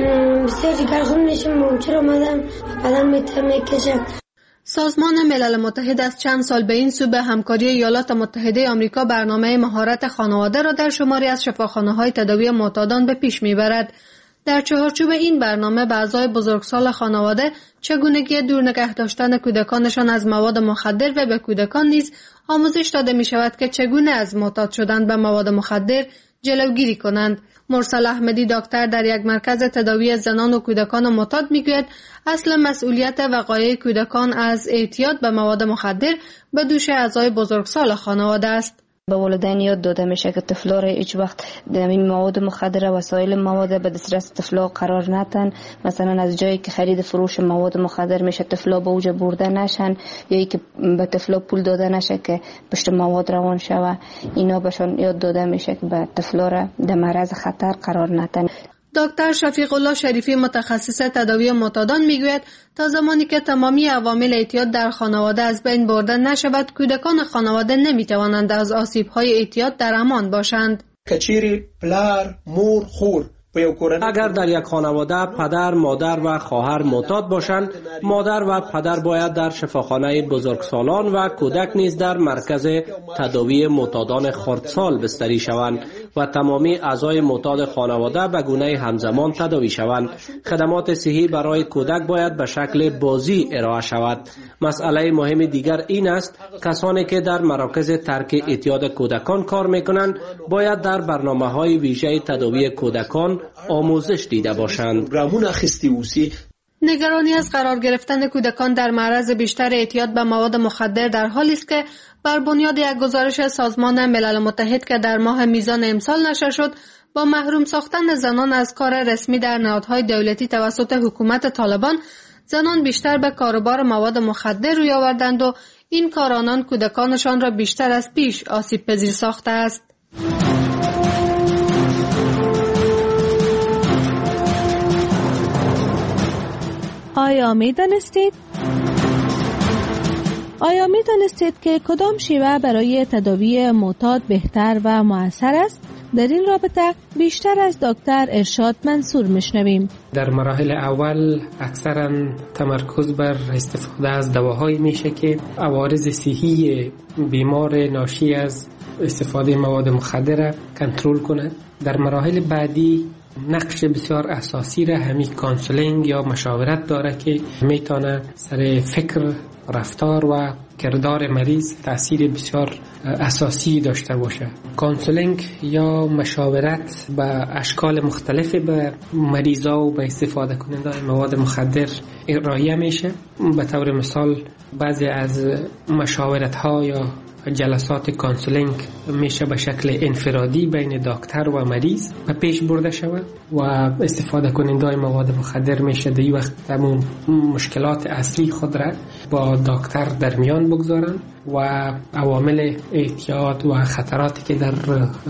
T: بسیار جگرخون میشون چرا مادر بدن میکشه.
G: سازمان ملل متحد از چند سال به این سو به همکاری ایالات متحده آمریکا برنامه مهارت خانواده را در شماری از شفاخانه‌های تداوی معتادان به پیش میبرد. در چهارچوب این برنامه به اعضای بزرگسال خانواده چگونگی دور نگه داشتن کودکانشان از مواد مخدر و به کودکان نیز آموزش داده می شود که چگونه از معتاد شدن به مواد مخدر جلوگیری کنند. مرسل احمدی دکتر در یک مرکز تداوی زنان و کودکان معتاد میگوید اصل مسئولیت وقایع کودکان از اعتیاد به مواد مخدر به دوش اعضای بزرگسال خانواده است.
D: به والدین یاد داده میشه که طفلا را هیچ وقت این مواد مخدر و وسایل مواد به دسترس طفلا قرار ندن. مثلا از جایی که خرید فروش مواد مخدر میشه طفلا به اوج برده نشن، یا ای که به طفلا پول داده نشه که پشت مواد روان شوه. اینا بهشون یاد داده میشه که به طفلا را در معرض خطر قرار ندن.
G: دکتر شفیق الله شریفی متخصص تداوی معتادان میگوید تا زمانی که تمامی عوامل اعتیاد در خانواده از بین برده نشود، کودکان خانواده نمیتوانند از آسیب‌های اعتیاد در امان باشند.
I: کچیری پلار مور خور
J: اگر در یک خانواده پدر، مادر و خواهر معتاد باشند، مادر و پدر باید در شفاخانه بزرگسالان و کودک نیز در مرکز تداوی معتادان خردسال بستری شوند و تمامی اعضای معتاد خانواده به گونه همزمان تداوی شوند. خدمات صحی برای کودک باید به شکل بازی ارائه شود. مسئله مهم دیگر این است کسانی که در مراکز ترک اعتیاد کودکان کار میکنند باید در برنامه‌های ویژه تداوی کودکان آموزش دیده باشند.
G: نگرانی از قرار گرفتن کودکان در معرض بیشتر اعتیاد به مواد مخدر در حالی است که بر بنیاد یک گزارش سازمان ملل متحد که در ماه میزان امسال نشر شد، با محروم ساختن زنان از کار رسمی در نهادهای دولتی توسط حکومت طالبان، زنان بیشتر به کاروبار مواد مخدر روی آوردند و این کار آنان کودکانشان را بیشتر از پیش آسیب پذیر ساخته است.
C: آیا می دانستید که کدام شیوه برای تداوی معتاد بهتر و مؤثر است؟ در این رابطه بیشتر از دکتر ارشاد منصور میشنویم.
L: در مراحل اول اکثرا تمرکز بر استفاده از دواهایی میشه که عوارض صحی بیمار ناشی از استفاده مواد مخدر را کنترل کنه. در مراحل بعدی نقش بسیار اساسی را همین کانسولینگ یا مشاورت داره که میتونه سر فکر، رفتار و کردار مریض تأثیر بسیار اساسی داشته باشه. کانسولینگ یا مشاورت به اشکال مختلف به مریضا و به استفاده کننده مواد مخدر ارائه میشه. به طور مثال بعضی از مشاورت ها یا جلسات کانسولینگ میشه به شکل انفرادی بین دکتر و مریض به پیش برده شود و استفاده کننده مواد مخدر میشه در این وقت تمام مشکلات اصلی خود را با دکتر در میان بگذارن و عوامل اعتیاد و خطراتی که در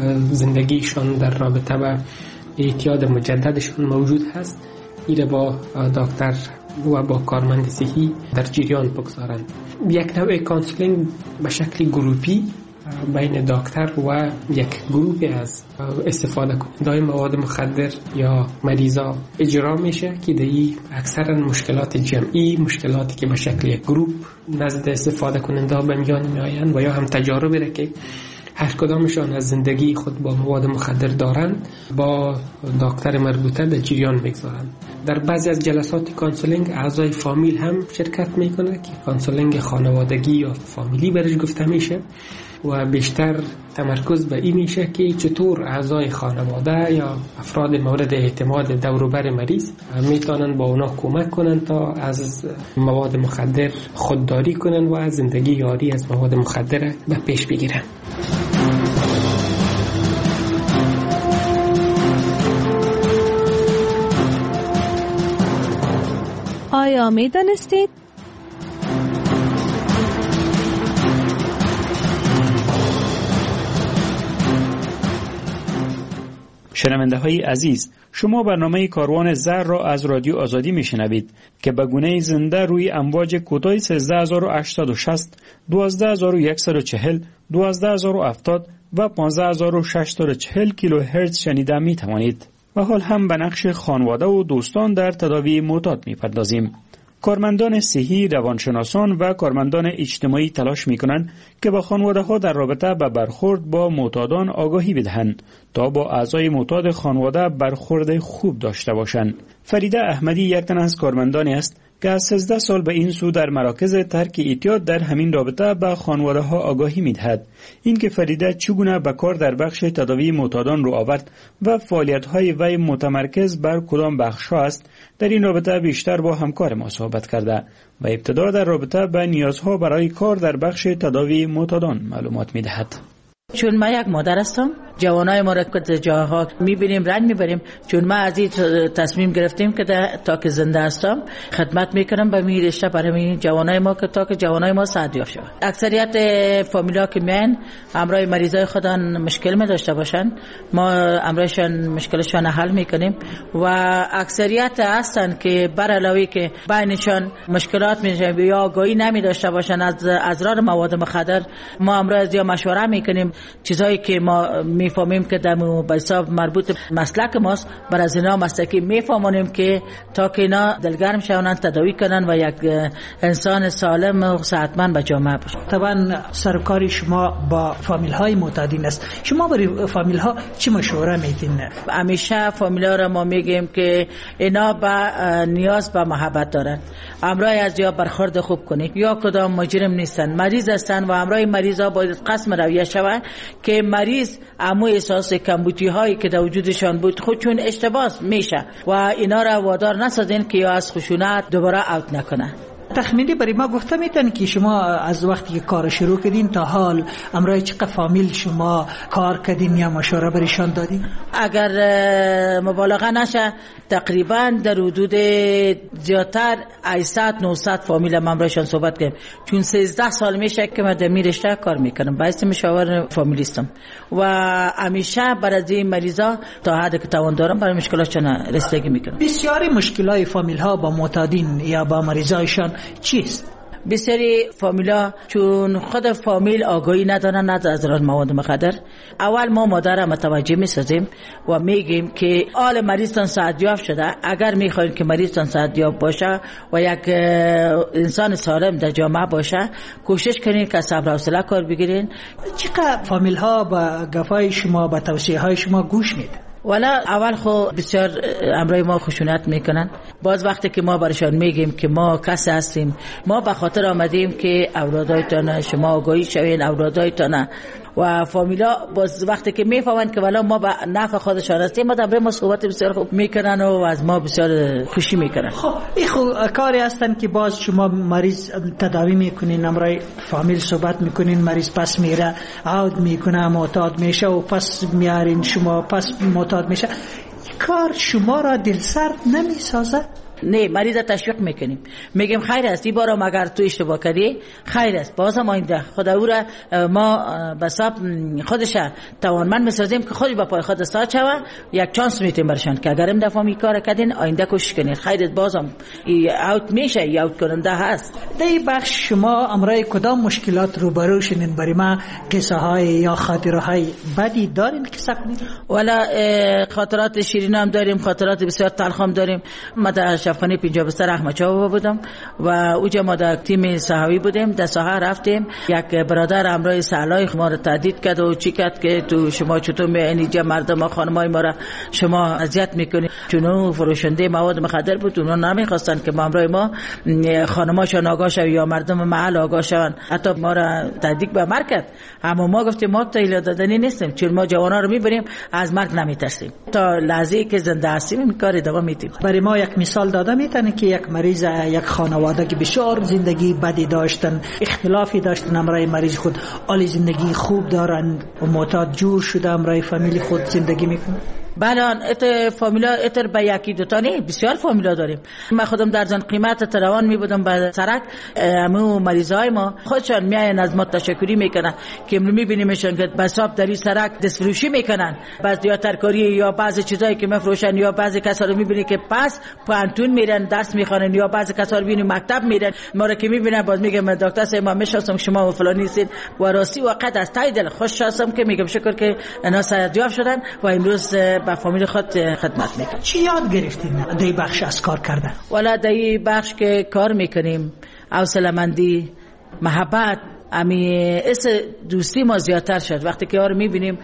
L: زندگیشان در رابطه با اعتیاد مجددشون موجود هست ایره با دکتر و با کارمند صحی در جریان بگذارند. یک نوع کانسولینگ به شکل گروپی بین دکتر و یک گروه از استفاده کننده مواد مخدر یا مریضا اجرا میشه که دی اکثرا مشکلات جمعی، مشکلاتی که به شکل یک گروپ نزد استفاده کننده به میان میآیند و یا هم تجاربی را که هر کدامشان از زندگی خود با مواد مخدر دارند با دکتر مربوطه در جریان بگذارند. در بعضی از جلسات کانسولینگ اعضای فامیل هم شرکت میکنه که کانسولینگ خانوادگی یا فامیلی برش گفته میشه و بیشتر تمرکز به این میشه که چطور اعضای خانواده یا افراد مورد اعتماد دور و بر مریض میتونن با اونا کمک کنن تا از مواد مخدر خودداری کنن و از زندگی یاری از مواد مخدر به پیش بگیرن.
C: آیا می دانستید؟
S: شنونده های عزیز، شما برنامه کاروان زر را از رادیو آزادی می شنوید که به گونه زنده روی امواج کوتاه 13860، 12140، 12070 و 15640 کیلوهرتز شنیده می توانید. و حال هم به نقش خانواده و دوستان در تداوی معتاد می پردازیم. کارمندان صحی، روانشناسان و کارمندان اجتماعی تلاش می کنند که با خانواده ها در رابطه به برخورد با معتادان آگاهی بدهند تا با اعضای معتاد خانواده برخورد خوب داشته باشند. فریده احمدی یک تن از کارمندانی است که از 13 سال به این سو در مراکز ترک اعتیاد در همین رابطه به خانواده ها آگاهی می‌دهد. اینکه فریده چگونه به کار در بخش تداوی معتادان رو آورد و فعالیت‌های وی متمرکز بر کدام بخش‌ها است، در این رابطه بیشتر با همکار ما صحبت کرده و ابتدا در رابطه به نیازها برای کار در بخش تداوی معتادان معلومات می‌دهد.
U: چون ما یک مادر هستم، جوانای ما را که جاها میبینیم رنج میبریم، چون ما از این تصمیم گرفتیم که تا که زنده هستم خدمت میکنم به می رشته برای جوانای ما که تا که جوانای ما سعادت یافته شود. اکثریت فامیلا که میان همراه مریضای خودان مشکل می داشته باشن، ما همراهشان مشکلشان حل میکنیم و اکثریت هستن که بر علاوه که بینشان مشکلات میشه یا آگاهی نمی داشته باشن از اضرار مواد مخدر، ما همراه از یا مشوره میکنیم چیزایی که ما میفهمیم که در به حساب مربوط مسلک ماست، برای از اینا مسلکی میفهمونیم که تا که اینا دلگرم شونن تداوی کنن و یک انسان سالم و صحتمند به جامعه باشن.
K: طبعا سرکار شما با فامیل های معتادین است. شما برای فامیل ها چی مشوره میدین؟
U: همیشه فامیل ها را ما میگیم که اینا به نیاز به محبت دارن، همراه از یا برخورد خوب کنید، یا کدام مجرم نیستن، مریض هستن و همراه مریض ها باید قسم رویه شود که مریض امو احساس کمبودی هایی که در وجودشان بود خودشون اشتباه میشه و اینا را وادار نسازین که یا از خشونت دوباره اوت نکنه.
K: تخمینی برای ما گفته میتن که شما از وقتی که کار شروع کردین تا حال امرای چقدر فامیل شما کار کردین یا مشوره برایشان دادین؟
U: اگر مبالغه نشه تقریبا در حدود زیادتر 800-900 فامیل امرایشان صحبت کردیم، چون 13 سال میشه که من در می رشته کار میکنم، باعث مشاور فامیلیستم و همیشه برای این مریضا تا حد که توان دارم برای مشکلاتشان رسیدگی میکنم.
K: بسیاری مشکلات فامیل ها با معتادین یا با مریضایشان چیست؟
U: بسیاری فامیلا چون خود فامیل آگاهی ندارن از اضرار مواد مخدر، اول ما مادر متوجه میسازیم و میگیم که آل مریضتان سعادیاب شده، اگر میخواین که مریضتان سعادیاب باشه و یک انسان سالم در جامعه باشه کوشش کنین که صبر و حوصله کار بگیرین.
K: چقدر فامیل ها با گفای شما با توصیه های شما گوش میده؟
U: والا اول خو بسیار امرای ما خشونت میکنن، باز وقتی که ما برشان میگیم که ما کسی هستیم، ما به خاطر آمدیم که اولادایتان شما آگاهی شوین، اولادایتان و فامیلا باز وقتی که میفهمن که والا ما به نفع خودشان هستیم، ما در ما صحبت بسیار خوب میکنن و از ما بسیار خوشی میکنن.
K: خب این کاری هستن که باز شما مریض تداوی میکنین، امرای فامیل صحبت میکنین، مریض پس میره عود میکنه معتاد میشه و پس میارین شما پس معتاد میشه، کار شما را دلسرد نمیسازه؟
U: نه، مریض تشویق میکنیم، میگیم خیر است این بارم اگر تو اشتباه کردی خیر است، بازم آینده خدا او را ما بساب خودش توانمند میسازیم که خودی با پای خود استاد شوه، یک چانس میتیم برشان که اگر این دفعه می کار کردین آینده کوشش کنید، خیر است بازم اوت میشه، اوت کننده هست.
K: در این بخش شما امرای کدام مشکلات روبرو شدین؟ برای ما قصه های یا خاطره های بدی دارین که سکنید؟
U: والا خاطرات شیرین هم داریم، خاطرات بسیار تلخ هم داریم. ما خانه پنجاب بستر احمد چاو بودم و اوجا ما در تیم صحوی بودیم، در ساحه رفتیم، یک برادر همراه سالای ما رو تهدید کرد و چی کرد که تو شما چطور اینجا مردم خانمای ما را شما اذیت میکنید، چون اون فروشنده مواد مخدر بود، اونا نمیخواستن که ما همراه ما خانماشون آگاه شوند یا مردم محل آگاه شوند، حتی ما را تهدید به مرگ کرد. اما ما گفتیم ما تحویل دادنی نیستیم، چون ما جوانا رو میبریم از مرگ نمیترسیم، تا لحظه‌ای که زنده هستیم این کار ادامه میدیم.
K: برای ما یک مثال داده میتونه که یک مریض یک خانواده که بسیار زندگی بدی داشتن، اختلافی داشتن، امرای مریض خود عالی زندگی خوب دارن و معتاد جور شده، امرای فامیلی خود زندگی میکنن.
U: بله، ات فامیلا اتر به یکی دوتا نه، بسیار فامیلا داریم. من خودم در زن قیمت تروان می بودم به سرک، همه مریضای ما خودشان میاین از ما تشکری میکنن که میبینیمشون که بساب در این سرک دستفروشی میکنن، بعضی یا ترکاری یا بعضی چیزایی که میفروشن، یا بعضی کسا رو میبینی که پس پانتون میرن درس میخوانن، یا بعضی کسا رو میبینی مکتب میرن، ما رو که میبینن باز میگم دکتر صاحب ما میشناسم شما و فلانی هستید و راستی وقت از تای دل خوش هستم که میگم شکر که اینا سعادت شدن و امروز با فامیل خود خدمت میکنم.
K: چی یاد گرفتین در بخش از کار کردن؟
U: والا در بخش که کار میکنیم حوصله‌مندی، محبت، اس دوستی ما زیادتر شد. وقتی که یار میبینیم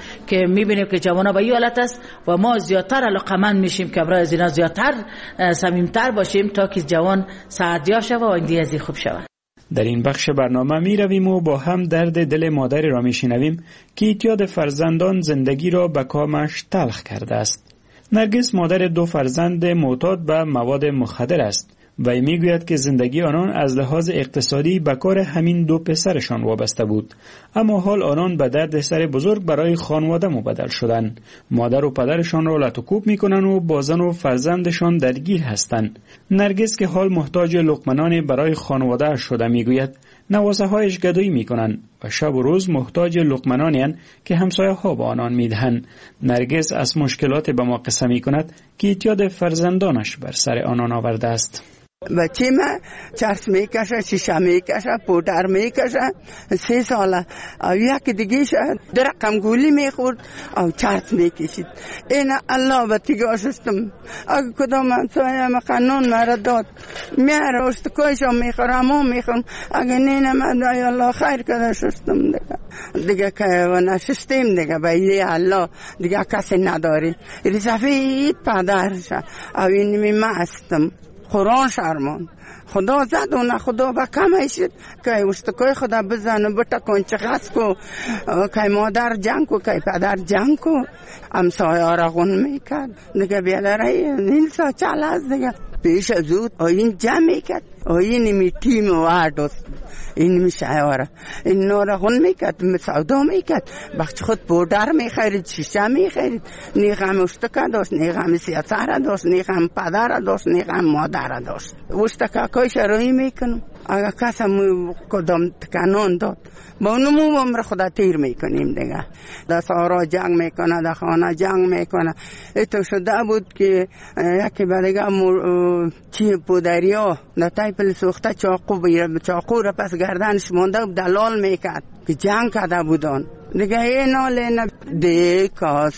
U: که جوانا به این حالت است و ما زیادتر علاقمند میشیم که برای از اینا زیادتر صمیم‌تر باشیم تا که جوان سعدیا شود و آینده از خوب شود.
S: در این بخش برنامه می رویم و با هم درد دل مادری را می شنویم که اعتیاد فرزندان زندگی را به کامش تلخ کرده است. نرگس مادر 2 فرزند معتاد به مواد مخدر است و می گوید که زندگی آنان از لحاظ اقتصادی به کار همین 2 پسرشان وابسته بود، اما حال آنان به درد سر بزرگ برای خانواده مبدل شدند. مادر و پدرشان را لط و کوب می کنند و با زن و فرزندشان درگیر هستند. نرگس که حال محتاج لقمنان برای خانواده شده می گوید نوازه هایش گدایی می کنند و شب و روز محتاج لقمنانی هستند که همسایه ها با آنان می دهند. نرگس از مشکلات به ما قصه می کند که اعتیاد فرزندانش بر سر آنان آورده است.
V: بچه من چرس میکشه، شیشه میکشه، پودر میکشه، 3 ساله او یکی دیگه درقم گولی میخورد او چرس میکشید. این الله به تیگه شستم اگه کدام همسایه قانون مرا داد میاره استکایشو میخورم و میخورم، اگه نینه من ای الله خیر کده شستم دیگه که نشستیم دیگه به یه الله دیگه کسی نداری رزفید پدرش او اینمی مستم قرآن شرمان خدا زد و نه خدا با کمه شد که استکای خدا بزن بتکن چه خست کو که مادر جنگ کو که پدر جنگ کو همسایه را غن میکرد دیگه بیادره این سا چل هست دیگه پیش زود این جمع میکرد این می تیم و دوست این می شعاره این نورا غن میکرد سودا میکرد بخش خود بودر میخرید شیشه میخرید نیغم استکا داشت نیغم سیاسه داشت نیغم پدر داشت نیغم مادر داشت استکا کاش روی میکنم اگه کسم کدام تکنان داد با اونمو عمر خدا تیر میکنیم دیگه در سارا جنگ میکنه در خانه جنگ میکنه ایتو شده بود که یکی برگه چی پودریا در تایپل سوخته چاقو را پس گردنش مانده و دلال میکرد که جنگ کرده بودن دیگه این حال دیگه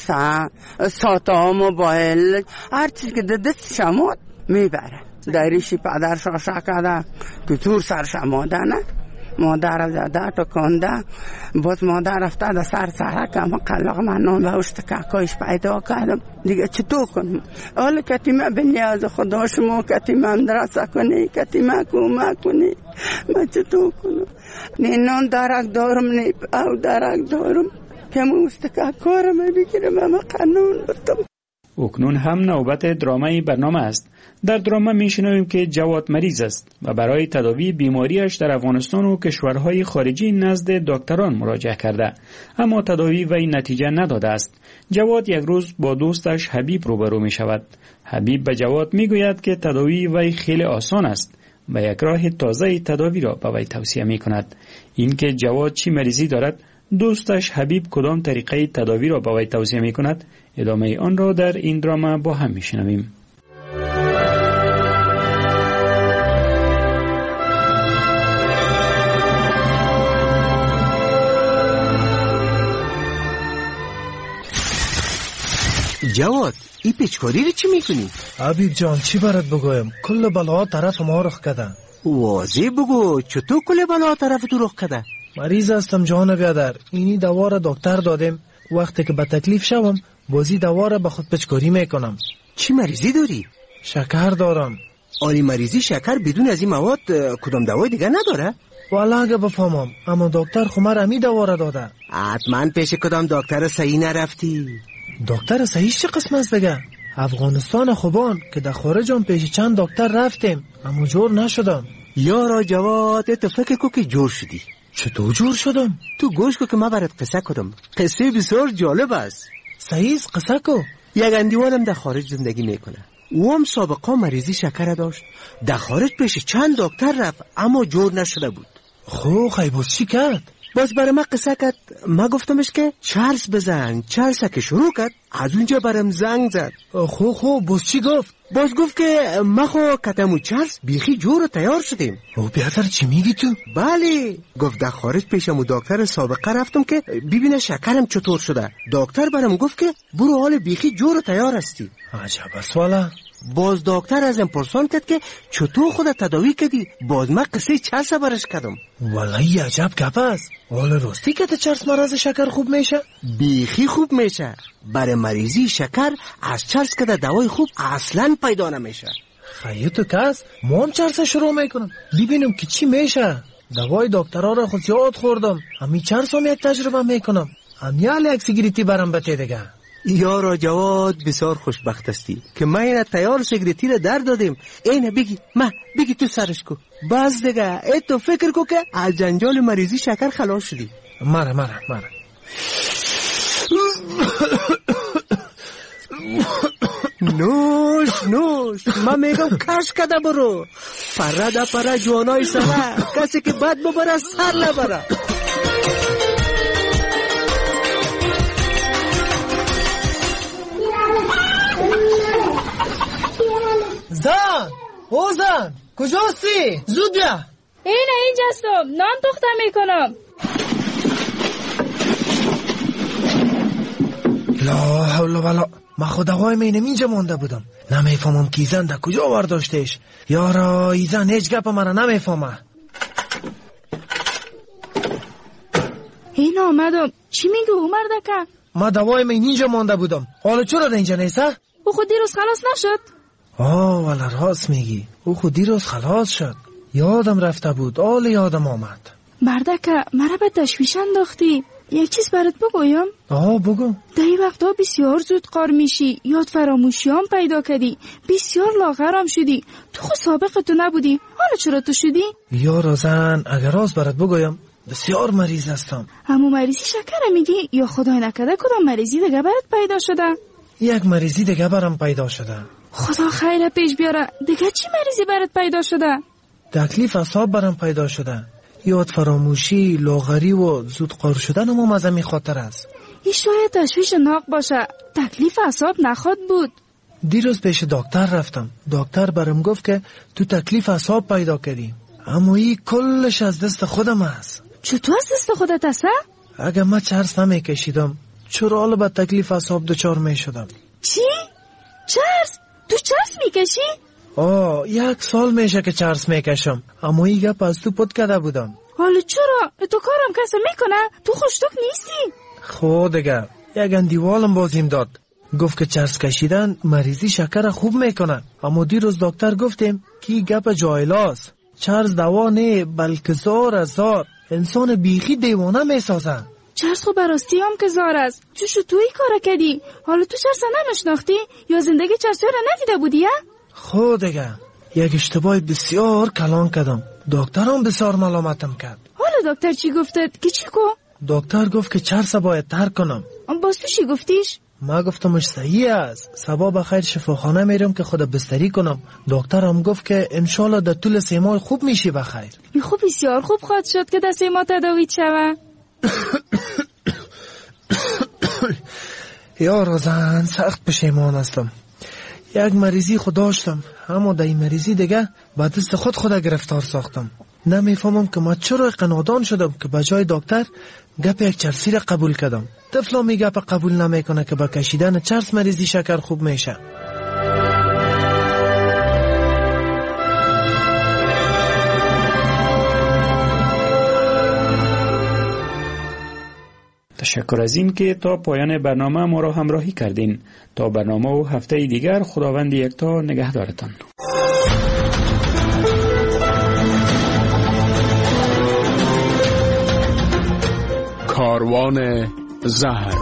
V: ساتا موبایل هر چیز که دست شماد میبره دریشی پدر شاشا کرده که تور سر شمادنه مادر زده تو کنده باز مادر رفته در سر سرکم قلق منان و اشتکاکایش پیدا کردم دیگه چطور کنم حالا کتیمه به نیاز خدا شما کتیمه مدرسه کنی کتیمه کمک کنی من چطور کنم نه نان درک دارم نه او درک دارم که من اشتکاکارم بگیرم اما قانون بردم.
S: اکنون هم نوبت درامای برنامه است. در درامه میشنویم که جواد مریض است و برای تداوی بیماریش در افغانستان و کشورهای خارجی نزد دکتران مراجعه کرده، اما تداوی وی نتیجه نداده است. جواد یک روز با دوستش حبیب روبرو می شود. حبیب به جواد می گوید که تداوی وی خیلی آسان است و یک راه تازه تداوی را به وی توصیه می کند. این که جواد چی مریضی دارد، دوستش حبیب کدام طریقه تداوی را به وی توصیه می کند، ادامه آن را در این دراما با هم می شنویم.
M: جواد ای پیچکاری رو چی میکنی؟
X: حبیب جان چی برات بگویم؟ کل بلا طرف ما رخ کده.
M: واضح بگو چطور کل بلا طرف تو رخ کده؟
X: مریض هستم جان بیادر، اینی دوا را دکتر دادم، وقتی که به تکلیف شوم بازی دوا را به خود پیچکاری میکنم.
M: چی مریضی داری؟
X: شکر دارم.
M: آلی مریضی شکر بدون از این مواد کدام دوای دیگه نداره؟
X: والا اگه بفهمم، اما دکتر خمر امی دوا را داده.
M: حتما پیش کدام دکتر صحیح نرفتی؟
X: دکتر صحیح چه قسم است دیگه؟ افغانستان خوبان که در خارجم پیش چند دکتر رفتیم اما جور نشدم.
M: یارا جواد تو فکر کو که جور شدی.
X: چطور جور شدم؟
M: تو گوش کو که ما برات قصه کدم. قصه بسیار جالب است.
X: صحیح قصه کو.
M: یک اندیوالم در خارج زندگی میکنه. او هم سابقه مریضی شکر داشت. در خارج پیش چند دکتر رفت اما جور نشده بود.
X: خیلی باز چی کرد؟
M: باز برای ما قصه کرد. ما گفتمش که چرس بزن. چرس که شروع کرد از اونجا برام زنگ زد.
X: باز چی گفت؟
M: باز گفت که ما خو کتمو چرس بیخی جور و تیار شدیم.
X: بیادر چی میگی تو؟
M: بله گفت در خارج پیشم دکتر سابقه رفتم که ببینه شکرم چطور شده. دکتر برام گفت که برو حال بیخی جور و تیار هستی.
X: عجب است والا.
M: باز دکتر ازم پرسان کرد که چطور خود تداوی کردی. باز من قصه چرس برش کردم.
X: والله عجب گپ است. حال راستی که چرس مرض شکر خوب میشه؟
M: بیخی خوب میشه. برای مریضی شکر از چرس که دوای خوب اصلا پیدا نمیشه.
X: خیلی کس ما هم چرس شروع میکنم ببینم که چی میشه. دوای دکترها را خود یاد خوردم. همین چرس هم یک تجربه میکنم. همیال یک سیگریتی برام بته دیگه.
M: یارا جواد بسیار خوشبخت استی که ما اینا تیار سیگریتی را در دادیم. اینه بگی تو سرش کو. باز دیگه ای تو فکر کو که از جنجال مریضی شکر خلاص شدی.
X: مره
M: نوش من میگم کش کده برو. پره جوانای سره کسی که بد ببره سر لبره.
X: زن کجاستی؟ زود بیا.
W: اینجاستم نان تخته میکنم.
X: لا حول ولا. من خود آقای مینم اینجا مانده بودم. نمیفهمم کی زن در کجا برداشتش. یارا ای زن هیچ گپ من نمیفهمه.
W: این آمدم. چی میگه عمر دکه؟
X: من دوای من اینجا مانده بودم. حالا چرا اینجا نیسته؟
W: او خود دیروز خلاص نشد؟
X: والا راست میگی. او خود دیروز خلاص شد. یادم رفته بود. یادم آمد.
W: بردکه مرا به تشویش انداختی. یک چیز برات بگویم؟
X: بگو.
W: در این وقتا بسیار زود قار میشی. یاد فراموشی هم پیدا کردی. بسیار لاغرم شدی. تو خود سابق تو نبودی. حالا چرا تو شدی؟
X: یارا زن اگر راست برات بگویم بسیار مریض هستم.
W: همون مریضی شکر میگی یا خدای نکرده کدام مریضی دیگه برات پیدا شده؟
X: یک مریضی دیگه برام پیدا شده.
W: خدا خیر پیش بیاره. دیگه چی مریضی برات پیدا شده؟
X: تکلیف اعصاب برام پیدا شده. یاد فراموشی، لاغری و زود قار شدن هم از همین خاطر است.
W: این شاید تشویش ناق باشه. تکلیف اعصاب نخواد بود.
X: دیروز پیش دکتر رفتم. دکتر برام گفت که تو تکلیف اعصاب پیدا کردی. اما این کلش از دست خودم است.
W: چطور از دست خودت است؟
X: اگه من چرس نمیکشیدم چرا حالا به تکلیف اعصاب دچار میشدم.
W: چی؟ چرس؟ تو چرس میکشی؟
X: 1 سال میشه که چرس میکشم. اما این گپ از تو پد کرده بودم.
W: حالا چرا؟ تو کارم کسی میکنه؟ تو خوشتوک نیستی؟
X: خود دیگه یک اندیوالم بازیم داد. گفت که چرس کشیدن مریضی شکر خوب میکنه. اما دیروز دکتر گفتیم که گپ جایلاست. چرس دوا نه بلکه زار انسان بیخی دیوانه میسازه.
W: چرس خو براستی هم که زار است. چوشو توی کار کردی؟ حالا تو چرس نمیشناختی؟ یا زندگی چرسی را ندیده بودی؟
X: خود دیگه یک اشتباه بسیار کلان کردم. دکتر هم بسیار ملامتم کرد.
W: حالا دکتر چی گفته؟ که چی کو؟
X: دکتر گفت که چرس باید ترک کنم.
W: باز تو چی گفتیش؟
X: ما گفتمش صحیح است. صبح بخیر شفاخانه میرم که خود بستری کنم. دکتر هم گفت که انشالله در طول 3 ماه خوب میشی بخیر.
W: خوب بسیار خوب خواهد شد که در 3 ماه تداوی شوه.
X: یا روزن سخت پشیمان هستم. یک مریضی خود داشتم اما در این مریضی دیگه با دست خود گرفتار ساختم. نمیفهمم که ما چرا قنادان شدم که به جای دکتر گپ یک چرسی را قبول کردم. طفلا می گپ قبول نمیکنه که با کشیدن چرس مریضی شکر خوب میشه.
S: تشکر از این که تا پایان برنامه ما را همراهی کردین. تا برنامه و هفته دیگر خداوند یکتا نگهدارتان.
F: کاروان زهر.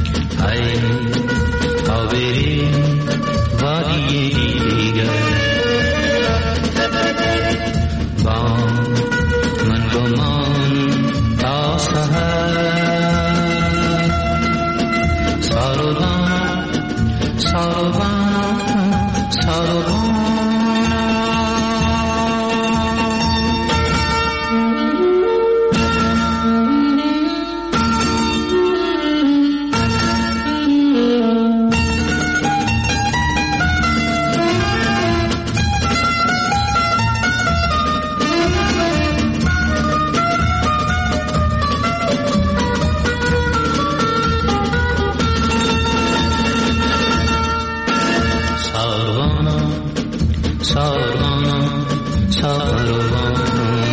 N: وادی دیگر ساربانا ساربانا ساربانا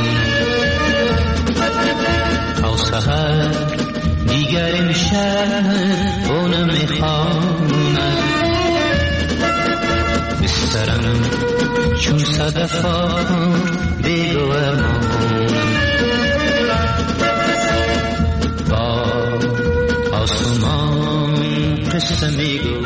N: تا سحر دیگر امشب اون میخوانم بسترم چون صدفا بگو امانم با آسمان قصه میگو